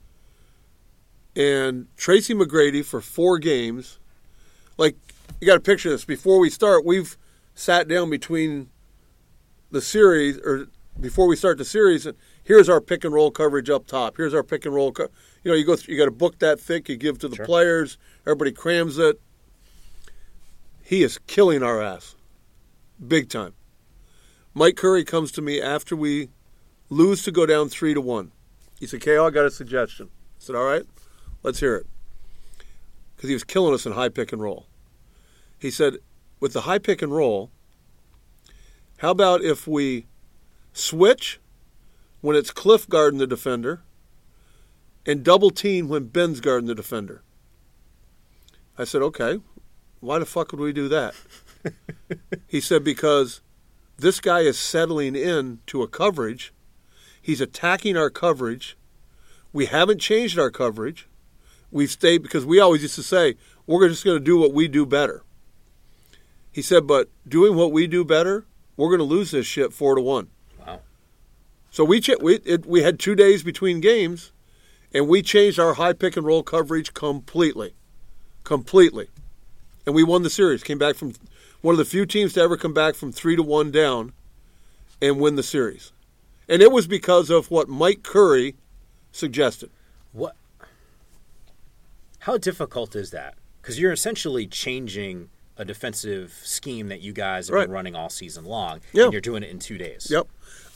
And Tracy McGrady, for 4 games, like, you got to picture this. Before we start, we've sat down between the series, or before we start the series, and here's our pick and roll coverage up top. Here's our pick and roll. You got to book that thick. You give to the players. Everybody crams it. He is killing our ass, big time. Mike Curry comes to me after we lose to go down 3-1. He said, "KO, I got a suggestion." I said, "All right, let's hear it." Because he was killing us in high pick and roll. He said, "With the high pick and roll, how about if we switch when it's Cliff guarding the defender and double team when Ben's guarding the defender?" I said, "Okay, why the fuck would we do that?" He said, "Because this guy is settling in to a coverage. He's attacking our coverage. We haven't changed our coverage. We've stayed, because we always used to say, we're just going to do what we do better." He said, "But doing what we do better, we're going to lose this shit 4-1. Wow. So we had 2 days between games, and we changed our high pick and roll coverage completely. And we won the series. Came back from one of the few teams to ever come back from 3-1 down and win the series. And it was because of what Mike Curry suggested. What? How difficult is that? Because you're essentially changing a defensive scheme that you guys have been running all season long, and you're doing it in 2 days. Yep.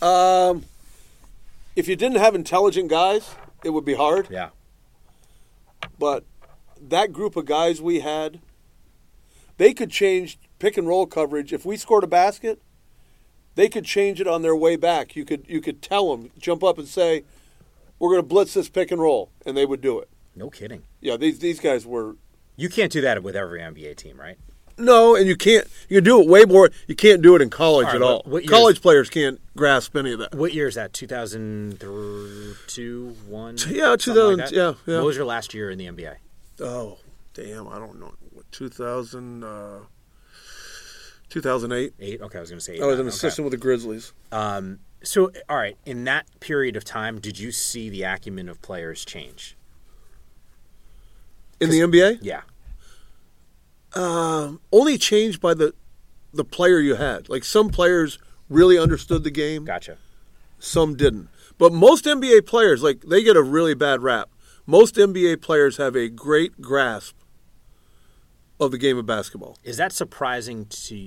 If you didn't have intelligent guys, it would be hard. Yeah. But that group of guys we had, they could change pick and roll coverage. If we scored a basket, they could change it on their way back. You could tell them, jump up and say, "We're going to blitz this pick and roll," and they would do it. No kidding. Yeah, these guys were. You can't do that with every NBA team, right? No, and you can't. You can do it way more. You can't do it in college at all. College players can't grasp any of that. What year is that? 2002, 1? Yeah, 2000. Like yeah. What was your last year in the NBA? Oh, damn! I don't know. 2008. 8? Okay, I was going to say 8. I was an assistant with the Grizzlies. So, all right, in that period of time, did you see the acumen of players change? In the NBA? Yeah. Only changed by the player you had. Like, some players really understood the game. Gotcha. Some didn't. But most NBA players, like, they get a really bad rap. Most NBA players have a great grasp of the game of basketball. Is that surprising to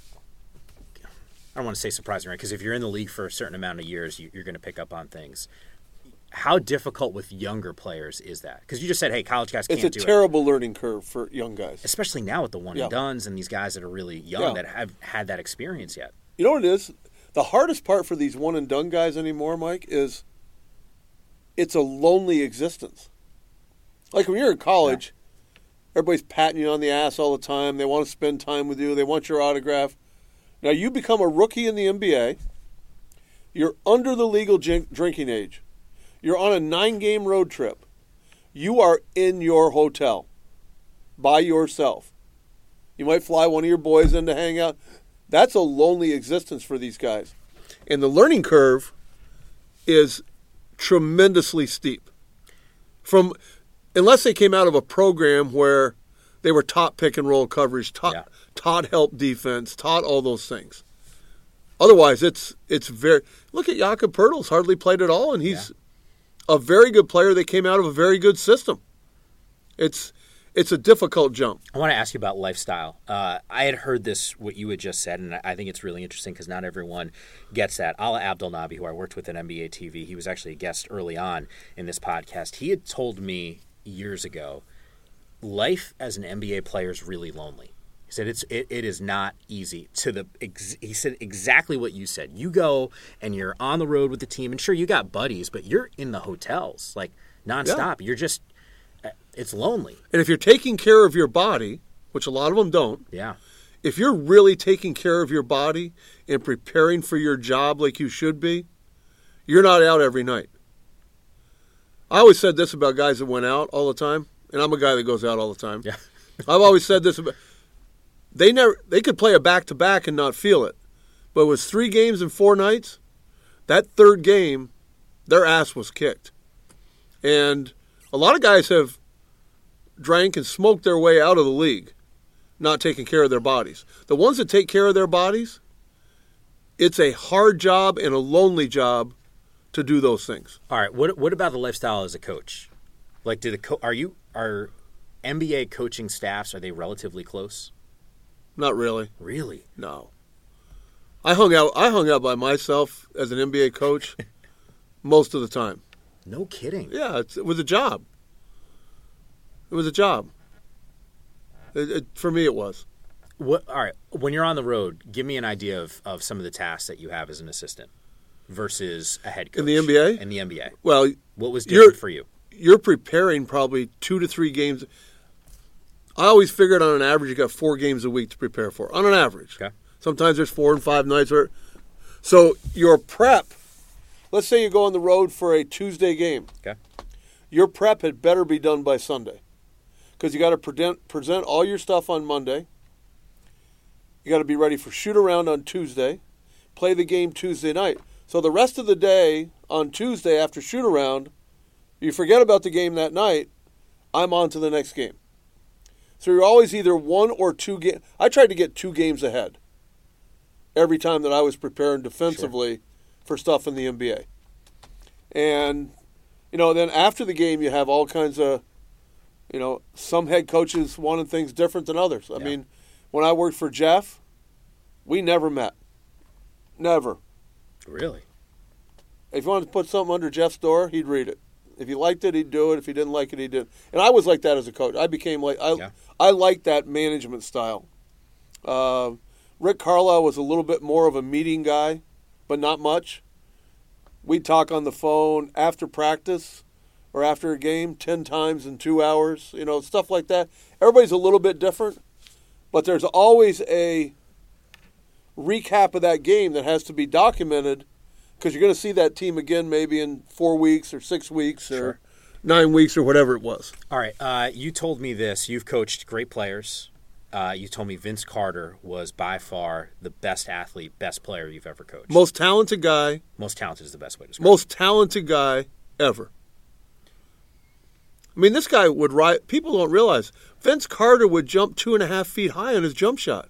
I don't want to say surprising, right? Because if you're in the league for a certain amount of years, you're going to pick up on things. How difficult with younger players is that? Because you just said, hey, college guys can't do it. It's a terrible learning curve for young guys. Especially now with the one-and-dones and these guys that are really young that have had that experience yet. You know what it is? The hardest part for these one-and-done guys anymore, Mike, is it's a lonely existence. Like when you're in college, Everybody's patting you on the ass all the time. They want to spend time with you. They want your autograph. Now, you become a rookie in the NBA. You're under the legal drinking age. You're on a 9-game road trip. You are in your hotel by yourself. You might fly one of your boys in to hang out. That's a lonely existence for these guys. And the learning curve is tremendously steep. Unless they came out of a program where they were taught pick and roll coverage, taught help defense, taught all those things. Otherwise, it's very. Look at Jakob Poeltl's hardly played at all, and he's a very good player that came out of a very good system. It's a difficult jump. I want to ask you about lifestyle. I had heard what you had just said, and I think it's really interesting because not everyone gets that. Ala Abdelnaby, who I worked with at NBA TV, he was actually a guest early on in this podcast. He had told me years ago, life as an NBA player is really lonely. He said it is not easy. He said exactly what you said. You go and you're on the road with the team, and sure, you got buddies, but you're in the hotels like nonstop. Yeah. You're just it's lonely. And if you're taking care of your body, which a lot of them don't, if you're really taking care of your body and preparing for your job like you should be, you're not out every night. I always said this about guys that went out all the time, and I'm a guy that goes out all the time. Yeah. I've always said this about they could play a back-to-back and not feel it. But it was 3 games in 4 nights. That third game, their ass was kicked. And a lot of guys have drank and smoked their way out of the league, not taking care of their bodies. The ones that take care of their bodies, it's a hard job and a lonely job to do those things. All right, what about the lifestyle as a coach? Like, are NBA coaching staffs, are they relatively close? Not really. Really? No. I hung out by myself as an NBA coach most of the time. No kidding. Yeah, it was a job. It was a job. For me, it was. All right. When you're on the road, give me an idea of some of the tasks that you have as an assistant versus a head coach. In the NBA? In the NBA. Well, what was different for you? You're preparing probably 2 to 3 games. I always figured on an average you got 4 games a week to prepare for. On an average. Okay. Sometimes there's 4 and 5 nights. So your prep, let's say you go on the road for a Tuesday game. Okay. Your prep had better be done by Sunday. Because you got to present all your stuff on Monday. You got to be ready for shoot-around on Tuesday. Play the game Tuesday night. So the rest of the day on Tuesday after shoot-around, you forget about the game that night, I'm on to the next game. So you're always either 1 or 2 games. I tried to get 2 games ahead every time that I was preparing defensively for stuff in the NBA. And, then after the game you have all kinds of, some head coaches wanted things different than others. I mean, when I worked for Jeff, we never met. Never. Really? If you wanted to put something under Jeff's door, he'd read it. If he liked it, he'd do it. If he didn't like it, he didn't. And I was like that as a coach. I became I liked that management style. Rick Carlisle was a little bit more of a meeting guy, but not much. We'd talk on the phone after practice or after a game 10 times in 2 hours, stuff like that. Everybody's a little bit different, but there's always a recap of that game that has to be documented because you're going to see that team again maybe in 4 weeks or 6 weeks or 9 weeks or whatever it was. All right. You told me this. You've coached great players. You told me Vince Carter was by far the best athlete, best player you've ever coached. Most talented guy. Most talented is the best way to describe it. Most talented guy ever. I mean, this guy would ride. People don't realize Vince Carter would jump 2.5 feet high on his jump shot.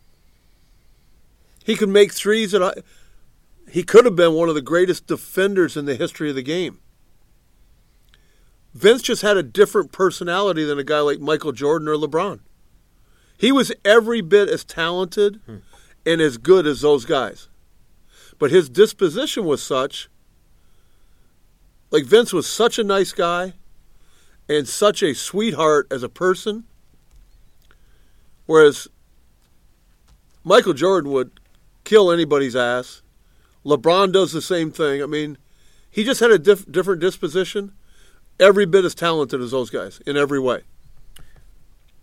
He could make threes. He could have been one of the greatest defenders in the history of the game. Vince just had a different personality than a guy like Michael Jordan or LeBron. He was every bit as talented and as good as those guys. But his disposition was such, like Vince was such a nice guy and such a sweetheart as a person, whereas Michael Jordan would kill anybody's ass. LeBron does the same thing. I mean, he just had a different disposition, every bit as talented as those guys in every way.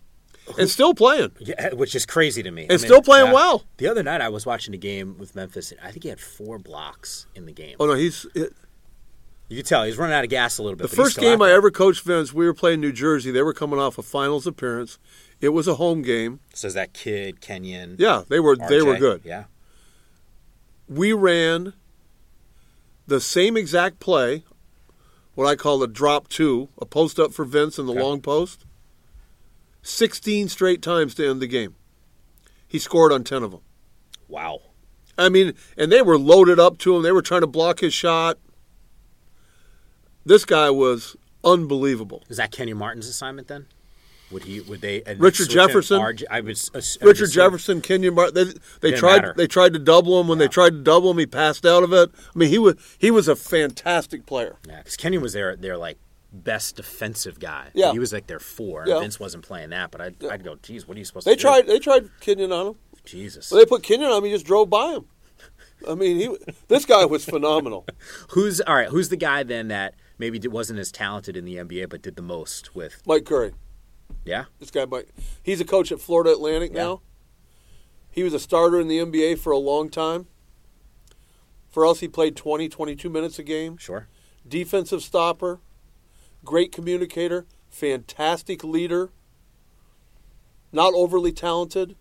and still playing. Yeah, which is crazy to me. And still playing well. The other night I was watching a game with Memphis, and I think he had 4 blocks in the game. Oh, no, You could tell he's running out of gas a little bit. The first game I ever coached, Vince, we were playing New Jersey. They were coming off a finals appearance. It was a home game. So is that kid, Kenyon? Yeah, they were good. Yeah. We ran the same exact play, what I call a drop 2, a post up for Vince in the long post, 16 straight times to end the game. He scored on 10 of them. Wow. I mean, and they were loaded up to him. They were trying to block his shot. This guy was unbelievable. Is that Kenyon Martin's assignment then? Would they? Richard Jefferson. Richard Jefferson, Kenyon Martin. They tried to double him. When they tried to double him, he passed out of it. I mean, he was a fantastic player. Yeah, because Kenyon was their like best defensive guy. Yeah, he was like their 4. Yeah. Vince wasn't playing that, but I'd go, geez, what are you supposed to do? They tried Kenyon on him. Jesus. Well, they put Kenyon on him. He just drove by him. I mean, this guy was phenomenal. Who's the guy then that maybe wasn't as talented in the NBA but did the most with? Mike Curry. Yeah? This guy, Mike. He's a coach at Florida Atlantic now. He was a starter in the NBA for a long time. For us, he played 20, 22 minutes a game. Sure. Defensive stopper. Great communicator. Fantastic leader. Not overly talented.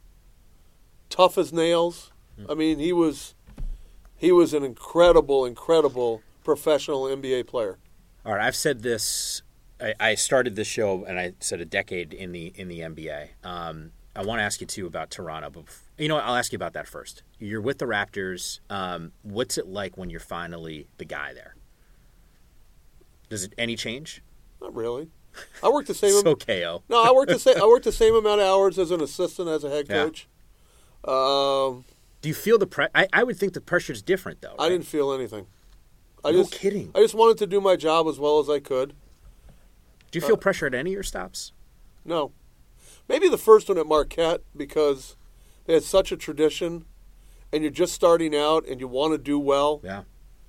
Tough as nails. I mean, he was an incredible professional NBA player. All right, I've said this. I started this show and I said a decade in the NBA. I want to ask you too about Toronto, but I'll ask you about that first. You're with the Raptors. What's it like when you're finally the guy there? Does it any change? Not really. I worked the same. So KO. No, I worked the same amount of hours as an assistant as a head coach. Do you feel the pressure? I would think the pressure is different, though. Right? I didn't feel anything. No kidding. I just wanted to do my job as well as I could. Do you feel pressure at any of your stops? No. Maybe the first one at Marquette because they had such a tradition, and you're just starting out and you want to do well. Yeah.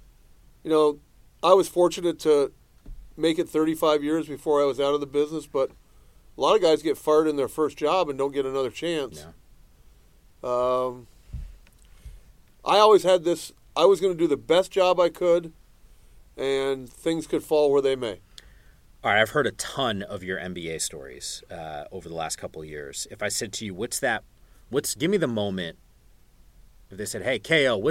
I was fortunate to make it 35 years before I was out of the business, but a lot of guys get fired in their first job and don't get another chance. Yeah. I always had this. I was going to do the best job I could, and things could fall where they may. All right, I've heard a ton of your NBA stories over the last couple of years. If I said to you, give me the moment, if they said, hey, KO,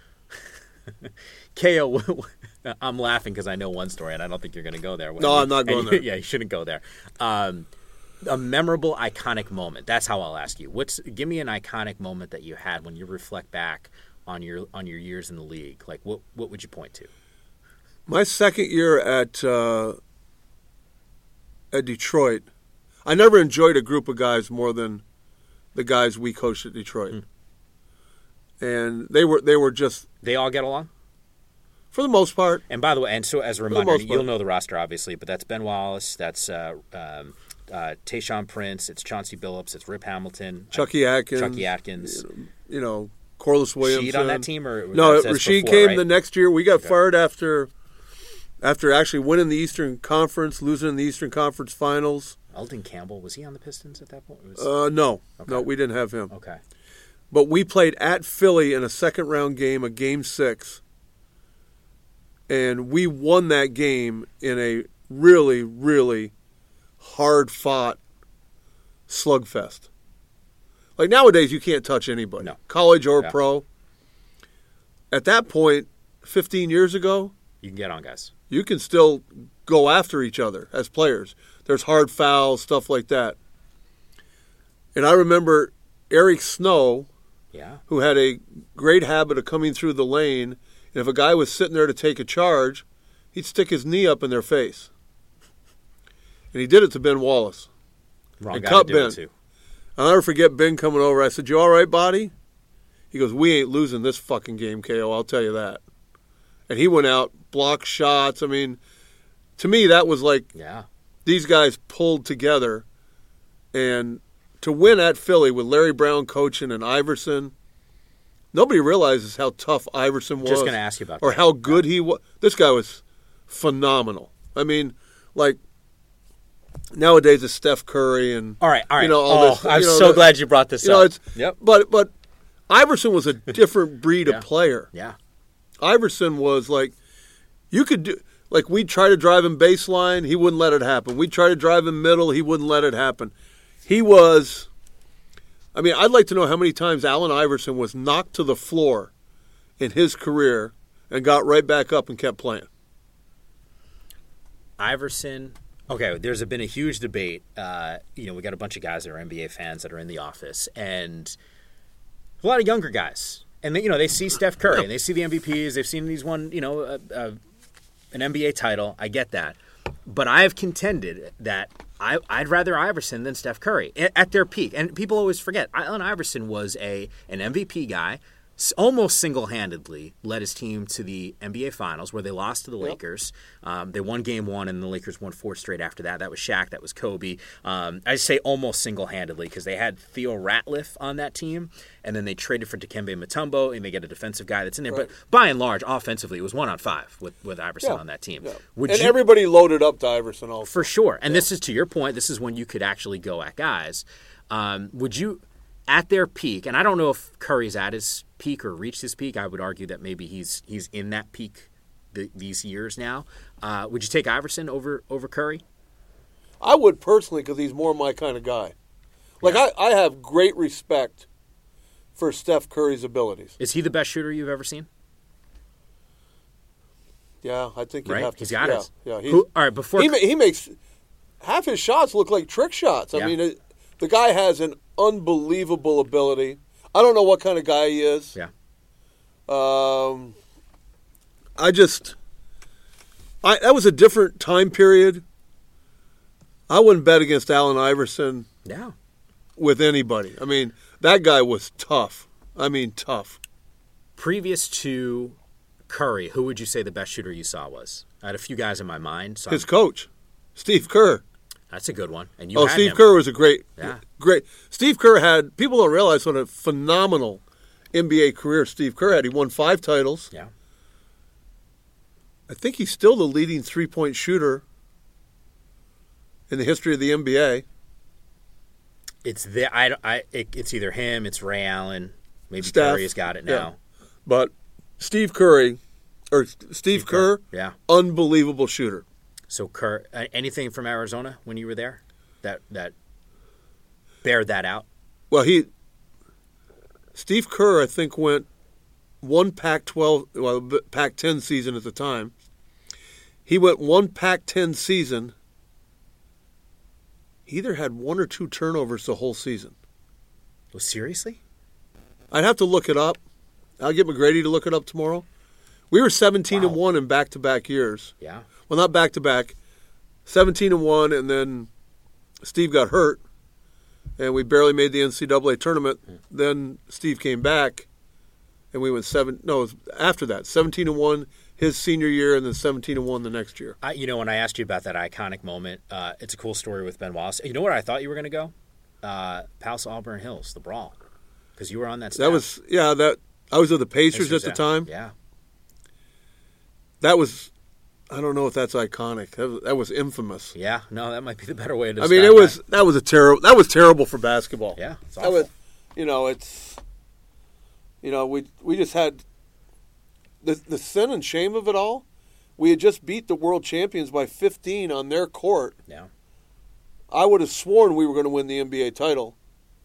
KO, I'm laughing because I know one story, and I don't think you're going to go there. No, I'm not going there. Yeah, you shouldn't go there. A memorable, iconic moment. That's how I'll ask you. Give me an iconic moment that you had when you reflect back on your years in the league. Like, what would you point to? My second year at Detroit, I never enjoyed a group of guys more than the guys we coached at Detroit. And they were just... They all get along? For the most part. And by the way, and so as a reminder, you'll know the roster, obviously, but that's Ben Wallace, that's Tayshaun Prince, it's Chauncey Billups, it's Rip Hamilton. Chucky Atkins. Corliss Williamson. Rashid on that team? No, Rashid came the next year. We got fired after actually winning the Eastern Conference, losing in the Eastern Conference Finals. Eldon Campbell, was he on the Pistons at that point? No. Okay. No, we didn't have him. Okay. But we played at Philly in a second-round game, a Game 6, and we won that game in a really, really hard-fought slugfest. Like nowadays, you can't touch anybody, college or pro. At that point, 15 years ago, you can get on guys. You can still go after each other as players. There's hard fouls, stuff like that. And I remember Eric Snow, who had a great habit of coming through the lane, and if a guy was sitting there to take a charge, he'd stick his knee up in their face. And he did it to Ben Wallace. Wrong and guy cut to do Ben. it to. I'll never forget Ben coming over. I said, "You all right, buddy?" He goes, "We ain't losing this fucking game, KO, I'll tell you that." And he went out, blocked shots. I mean, to me, that was like these guys pulled together. And to win at Philly with Larry Brown coaching and Iverson, nobody realizes how tough Iverson was. Just going to ask you about that. Or how good he was. This guy was phenomenal. I mean, like, nowadays it's Steph Curry and All right. You know, all this, I'm you know, so glad you brought this you know, up. it's Yep. but Iverson was a different breed Yeah. of player. Yeah. Iverson was like, you could do, like, we'd try to drive him baseline, he wouldn't let it happen. We'd try to drive him middle, he wouldn't let it happen. He was, I mean, I'd like to know how many times Allen Iverson was knocked to the floor in his career and got right back up and kept playing. Iverson. Okay, there's been a huge debate. We got a bunch of guys that are NBA fans that are in the office, and a lot of younger guys. And they see Steph Curry, and they see the MVPs. They've seen he's won, an NBA title. I get that, but I have contended that I'd rather Iverson than Steph Curry at their peak. And people always forget Allen Iverson was an MVP guy. Almost single-handedly led his team to the NBA Finals, where they lost to the Lakers. They won Game 1, and the Lakers won 4 straight after that. That was Shaq. That was Kobe. I say almost single-handedly because they had Theo Ratliff on that team, and then they traded for Dikembe Mutombo, and they get a defensive guy that's in there. Right. But by and large, offensively, it was 1-on-5 with Iverson on that team. Yeah. Everybody loaded up to Iverson also. For sure. And this is, to your point, this is when you could actually go at guys. Would you... At their peak, and I don't know if Curry's at his peak or reached his peak. I would argue that maybe he's in that peak these years now. Would you take Iverson over Curry? I would personally, because he's more my kind of guy. Like, I have great respect for Steph Curry's abilities. Is he the best shooter you've ever seen? Yeah, I think you'd Right? have to. He's got it. Yeah, All right, before he makes half his shots look like trick shots. I mean, the guy has an unbelievable ability. I don't know what kind of guy he is. Yeah. That was a different time period. I wouldn't bet against Allen Iverson with anybody. I mean, that guy was tough. I mean, tough. Previous to Curry, who would you say the best shooter you saw was? I had a few guys in my mind. So His coach, Steve Kerr. That's a good one. And you had Steve him. Kerr was a great. Steve Kerr had, people don't realize what a phenomenal NBA career Steve Kerr had. He won 5 titles. Yeah. I think he's still the leading three-point shooter in the history of the NBA. It's it's either him, it's Ray Allen, maybe Steph, Curry's got it now. Yeah. But Steve Kerr, unbelievable shooter. So Kerr, anything from Arizona when you were there that bared that out? Well, Steve Kerr, I think, went one Pac-10 season at the time. He went one Pac-10 season. He either had 1 or 2 turnovers the whole season. Oh, seriously? I'd have to look it up. I'll get McGrady to look it up tomorrow. We were 17-1 in back-to-back years. Yeah. Well, not back-to-back. 17-1, and then Steve got hurt, and we barely made the NCAA tournament. Then Steve came back, and we went after that, 17-1 his senior year, and then 17-1 the next year. When I asked you about that iconic moment, it's a cool story with Ben Wallace. You know where I thought you were going to go? Palace Auburn Hills, the brawl, because you were on that staff. I was with the Pacers at the time. Yeah. That was, I don't know if that's iconic. That was infamous. Yeah, no, that might be the better way to. I mean, that was terrible for basketball. Yeah, it's awful. We just had the sin and shame of it all. We had just beat the world champions by 15 on their court. Yeah. I would have sworn we were going to win the NBA title.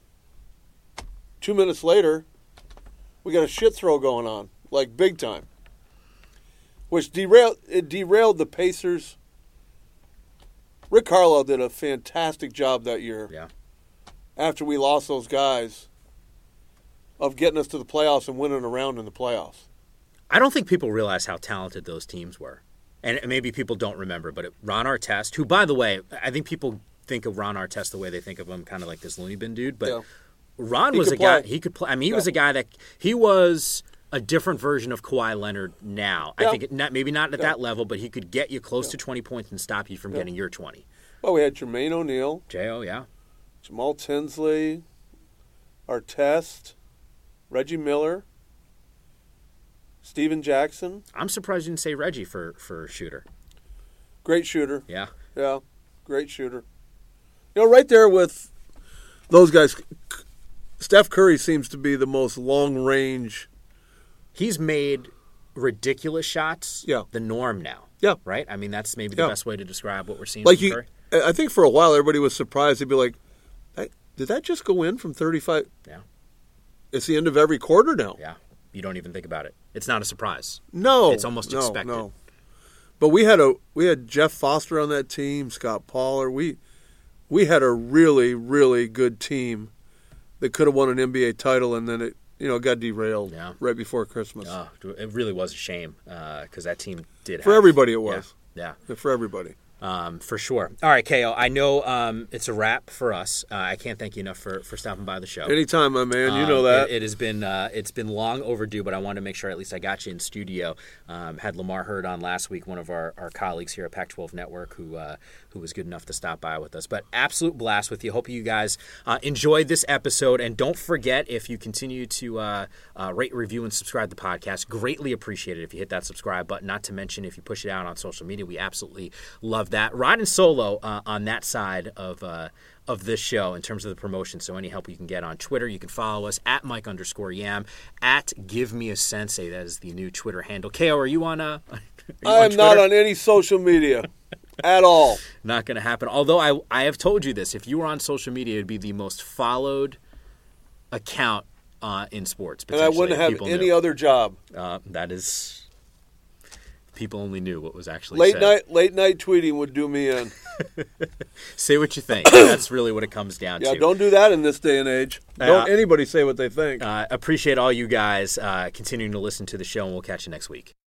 2 minutes later, we got a shit throw going on, like big time. Which derailed the Pacers. Rick Carlisle did a fantastic job that year. Yeah. After we lost those guys, of getting us to the playoffs and winning a round in the playoffs. I don't think people realize how talented those teams were. And maybe people don't remember, but Ron Artest, who, by the way, I think people think of Ron Artest the way they think of him, kind of like this loony bin dude. But Ron was a guy, he could play. I mean, he was a guy that, he was a different version of Kawhi Leonard now. I think maybe not at that level, but he could get you close to 20 points and stop you from getting your 20. Well, we had Jermaine O'Neal. J.O., yeah. Jamal Tinsley, Artest, Reggie Miller, Steven Jackson. I'm surprised you didn't say Reggie for shooter. Great shooter. Yeah. Yeah, great shooter. right there with those guys, Steph Curry seems to be the most long-range. He's made ridiculous shots the norm now. Yeah. Right? I mean, that's maybe the best way to describe what we're seeing Like from Curry. I think for a while everybody was surprised. They'd be like, did that just go in from 35? Yeah. It's the end of every quarter now. Yeah. You don't even think about it. It's not a surprise. No. It's almost expected. No. But we had Jeff Foster on that team, Scott Pollard. We had a really, really good team that could have won an NBA title, and then it got derailed right before Christmas. Oh, it really was a shame because that team did for everybody. It was for everybody. For sure. All right, KO, I know it's a wrap for us. I can't thank you enough for stopping by the show. Anytime, my man. You know that. It has been it's been long overdue, but I wanted to make sure at least I got you in studio. Had Lamar Hurd on last week, one of our colleagues here at Pac-12 Network, who was good enough to stop by with us. But absolute blast with you. Hope you guys enjoyed this episode. And don't forget, if you continue to rate, review, and subscribe to the podcast, greatly appreciate it if you hit that subscribe button. Not to mention if you push it out on social media. We absolutely love that. Riding solo on that side of this show in terms of the promotion. So any help you can get on Twitter, you can follow us at Mike_Yam, at Give Me a Sensei. That is the new Twitter handle. KO, are you on? I am not on any social media at all. Not going to happen. Although I have told you this, if you were on social media, it would be the most followed account in sports. And I wouldn't have any other job. That is. People only knew what was actually said. Late night tweeting would do me in. Say what you think. That's really what it comes down to. Yeah, don't do that in this day and age. Don't anybody say what they think. Appreciate all you guys continuing to listen to the show, and we'll catch you next week.